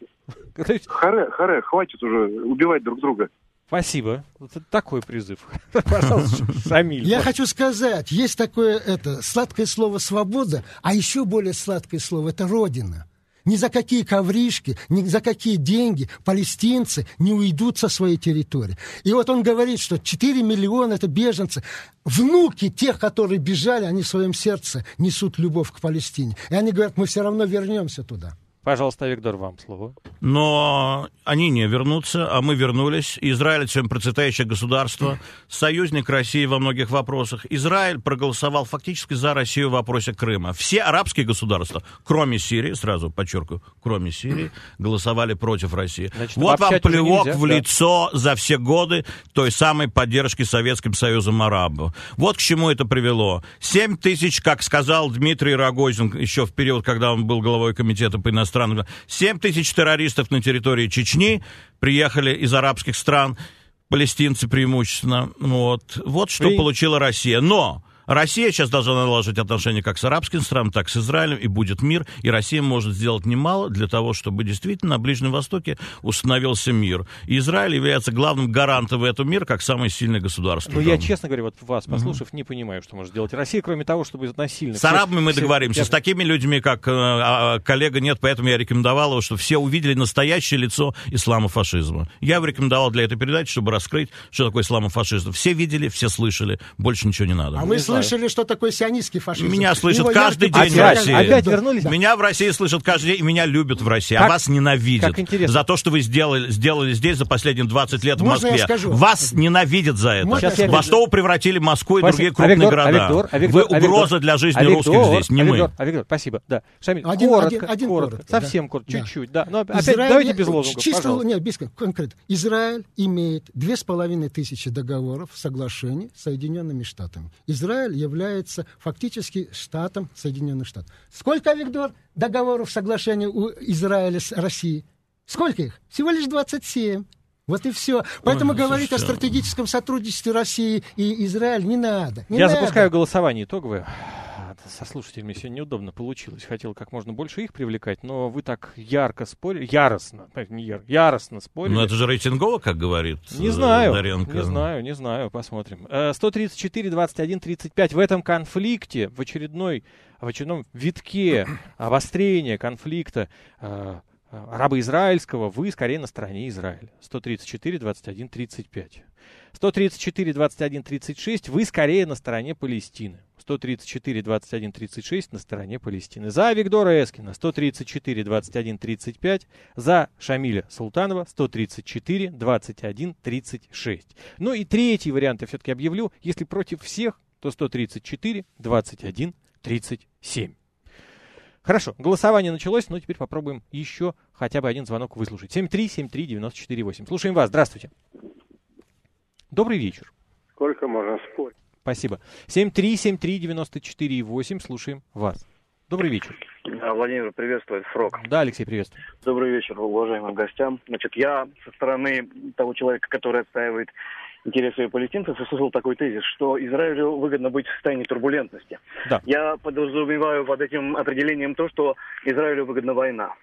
S7: харе, харе, хватит уже убивать друг друга.
S2: Спасибо. Вот такой призыв. Пожалуйста, Шамиль.
S3: Я хочу сказать, есть такое это сладкое слово «свобода», а еще более сладкое слово — это «родина». Ни за какие ковришки, ни за какие деньги палестинцы не уйдут со своей территории. И вот он говорит, что четыре миллиона — это беженцы. Внуки тех, которые бежали, они в своем сердце несут любовь к Палестине. И они говорят, мы все равно вернемся туда.
S2: Пожалуйста, Виктор, вам слово.
S5: Но они не вернутся, а мы вернулись. Израиль — чем процветающее государство, союзник России во многих вопросах. Израиль проголосовал фактически за Россию в вопросе Крыма. Все арабские государства, кроме Сирии, сразу подчеркиваю, кроме Сирии, голосовали против России. Значит, вот вам плевок нельзя, в да? лицо за все годы той самой поддержки Советским Союзом арабов. Вот к чему это привело. Семь тысяч, как сказал Дмитрий Рогозин еще в период, когда он был главой комитета по иностранным стран. семь тысяч террористов на территории Чечни приехали из арабских стран, палестинцы преимущественно. Вот, вот что и... получила Россия. Но Россия сейчас должна налаживать отношения как с арабскими странами, так и с Израилем, и будет мир. И Россия может сделать немало для того, чтобы действительно на Ближнем Востоке установился мир. И Израиль является главным гарантом этого мира, как самое сильное государство.
S2: Ну, я, честно говоря, вот вас послушав, угу. не понимаю, что может сделать Россия, кроме того, чтобы насильно...
S5: С арабами мы все, договоримся, все... с такими людьми, как э, коллега, нет, поэтому я рекомендовал его, чтобы все увидели настоящее лицо исламофашизма. Я его рекомендовал для этой передачи, чтобы раскрыть, что такое исламофашизм. Все видели, все слышали, больше ничего не надо.
S3: А вы слышали, что такое сионистский фашизм?
S5: Меня слышат Его каждый яркий... день
S2: опять,
S5: в России.
S2: Опять вернулись?
S5: Меня в России слышат каждый день, и меня любят в России, как, а вас ненавидят. За то, что вы сделали, сделали здесь за последние двадцать лет Можно в Москве. Вас ненавидят за это. Во что вы превратили Москву и другие крупные
S2: Авигдор,
S5: города?
S2: Авигдор, Авигдор,
S5: вы угроза для жизни
S2: Авигдор,
S5: русских здесь, не
S2: Авигдор,
S5: мы.
S2: Авигдор, спасибо. Да. Шамиль,
S3: один,
S2: коротко,
S3: один, один
S2: коротко,
S3: коротко,
S2: совсем
S3: да.
S2: коротко,
S3: да.
S2: чуть-чуть. Да. Но опять
S3: Израиль,
S2: давайте без лозунгов,
S3: чисто,
S2: пожалуйста.
S3: Нет, без конкретно. Израиль имеет две с половиной тысячи договоров, соглашений с Соединенными Штатами. Израиль является фактически штатом Соединенных Штатов. Сколько, Виктор, договоров, соглашений у Израиля с Россией? Сколько их? Всего лишь двадцать семь. Вот и все. Поэтому Ой, говорить слушайте. о стратегическом сотрудничестве России и Израиля не надо. Не
S2: Я
S3: надо.
S2: запускаю голосование итоговое. Со слушателями сегодня неудобно получилось. Хотел как можно больше их привлекать, но вы так ярко спорили, яростно, не яр, яростно спорили.
S5: Ну это же рейтингово, как говорит
S2: Не знаю,
S5: Даренко.
S2: не знаю, не знаю, посмотрим. сто тридцать четыре двадцать один тридцать пять. В этом конфликте, в очередной, в очередном витке обострения конфликта арабо-израильского, вы скорее на стороне Израиля. сто тридцать четыре двадцать один тридцать пять. сто тридцать четыре двадцать один тридцать шесть. Вы скорее на стороне Палестины. сто тридцать четыре двадцать один тридцать шесть на стороне Палестины. За Виктора Эскина сто тридцать четыре двадцать один тридцать пять. За Шамиля Султанова сто тридцать четыре двадцать один тридцать шесть. Ну и третий вариант я все-таки объявлю. Если против всех, то сто тридцать четыре двадцать один тридцать семь. Хорошо, голосование началось, но теперь попробуем еще хотя бы один звонок выслушать. семь три семь три девять четыре восемь. Слушаем вас. Здравствуйте. Добрый вечер.
S8: Сколько можно спорить?
S2: Спасибо. семь три семь три девять четыре восемь. Слушаем вас. Добрый вечер.
S8: Владимир, приветствует Фрок.
S2: Да, Алексей, приветствую.
S8: Добрый вечер, уважаемым гостям. Значит, я со стороны того человека, который отстаивает интересы палестинцев, услышал такой тезис, что Израилю выгодно быть в состоянии турбулентности.
S2: Да.
S8: Я подразумеваю под этим определением то, что Израилю выгодна война.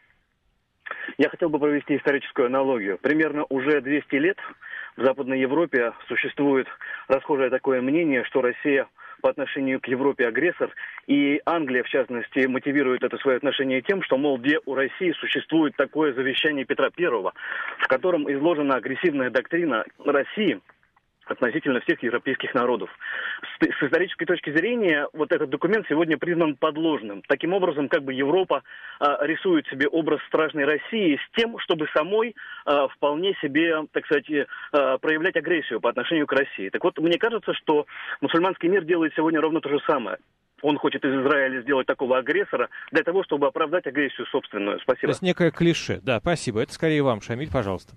S8: Я хотел бы провести историческую аналогию. Примерно уже двести лет в Западной Европе существует расхожее такое мнение, что Россия по отношению к Европе агрессор, и Англия, в частности, мотивирует это свое отношение тем, что, мол, где у России существует такое завещание Петра Первого, в котором изложена агрессивная доктрина России относительно всех европейских народов. С, с исторической точки зрения, вот этот документ сегодня признан подложным. Таким образом, как бы Европа а, рисует себе образ страшной России с тем, чтобы самой а, вполне себе, так сказать, а, проявлять агрессию по отношению к России. Так вот, мне кажется, что мусульманский мир делает сегодня ровно то же самое. он хочет из Израиля сделать такого агрессора для того, чтобы оправдать агрессию собственную. Спасибо.
S2: То есть некое клише. Да, спасибо. Это скорее вам, Шамиль, пожалуйста.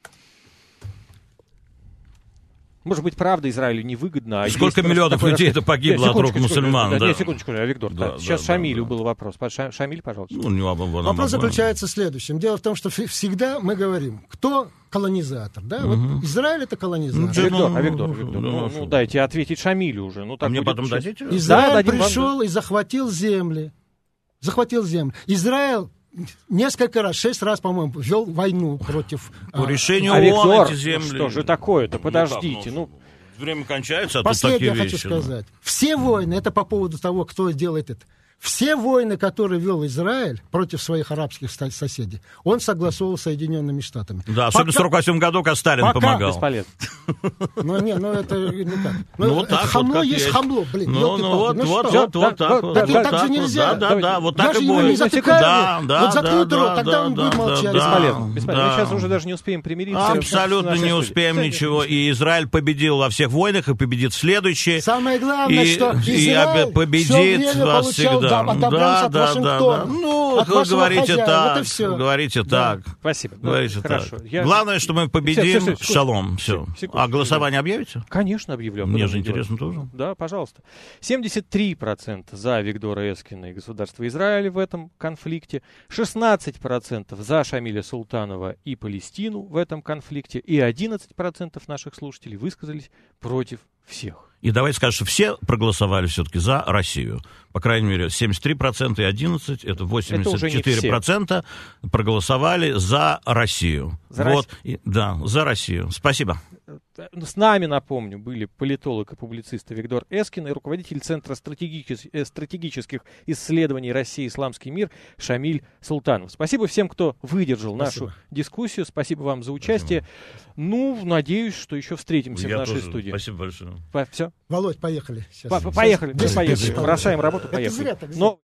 S2: Может быть, правда Израилю невыгодно. А
S5: сколько миллионов людей это погибло от рук мусульман?
S2: Да,
S5: да.
S2: Нет, секундочку, Виктор. Да, да, сейчас да, Шамилю да, был вопрос. Шамиль, пожалуйста.
S3: Ну, не об, об, вопрос заключается в следующем. Дело в том, что всегда мы говорим, кто колонизатор, да? Угу. Вот Израиль — это колонизатор.
S2: Ну, Виктор, а Виктор, Виктор, ну, ну, дайте ответить Шамилю уже. Ну, так
S5: а мне потом дадите?
S3: Израиль да, пришел вам... и захватил земли. Захватил земли. Израиль несколько раз, шесть раз, по-моему, вел войну против...
S5: По решению
S2: а,
S5: ООН
S2: Виктор,
S5: эти земли...
S2: Что же такое-то? Подождите, ну...
S5: ну... Время кончается, а
S3: Последнее
S5: тут такие
S3: хочу
S5: вещи,
S3: сказать. Да. Все войны, это по поводу того, кто делает это. Все войны, которые вел Израиль против своих арабских соседей, он согласовал с Соединенными Штатами.
S5: Да, особенно пока... в сорок восьмом году, когда Сталин
S3: пока...
S5: помогал.
S2: Бесполезно.
S3: Ну, не, ну это никак.
S5: Ну, ну вот так
S3: хамло
S5: вот,
S3: есть хамло, блин.
S5: Ну, ну вот, ну, вот, вот, вот так вот.
S3: Так же нельзя.
S5: Да, да, да, вот так и
S3: будет. Да, да,
S5: вот
S3: заткнут рот, тогда он будет молчать.
S2: Бесполезно. Бесполезно. Мы сейчас уже даже не успеем примириться.
S5: Абсолютно не успеем ничего. И Израиль победил во всех войнах и победит в следующей.
S3: Самое главное, что
S5: Израиль победит вас всегда. Да, да, да, да. Ну, вы говорите так, говорите так.
S2: Спасибо.
S5: Говорите так. Главное, что мы победим. Шалом. Все. А голосование объявите?
S2: Конечно, объявлю.
S5: Мне же интересно тоже.
S2: Да, пожалуйста. семьдесят три процента за Виктора Эскина и государство Израиль в этом конфликте. шестнадцать процентов за Шамиля Султанова и Палестину в этом конфликте. И одиннадцать процентов наших слушателей высказались против всех.
S5: И давайте скажем, что все проголосовали все-таки за Россию. По крайней мере, семьдесят три процента и одиннать процентов, это восемьдесят четыре процента проголосовали за Россию.
S2: За
S5: вот,
S2: Россию.
S5: И, да, за Россию. Спасибо.
S2: С нами, напомню, были политолог и публицист Виктор Эскин и руководитель Центра стратегических, стратегических исследований России и Исламский мир Шамиль Султанов. Спасибо всем, кто выдержал Спасибо. нашу дискуссию. Спасибо вам за участие. Спасибо. Ну, надеюсь, что еще встретимся
S5: Я
S2: в нашей
S5: тоже.
S2: студии.
S5: Спасибо большое.
S2: По- все?
S3: Володь, поехали. Сейчас.
S2: По- поехали.
S3: Сейчас.
S2: Поехали.
S3: Сейчас.
S2: Бросаем работу,
S3: Это
S2: поехали.
S3: зря так
S2: Но...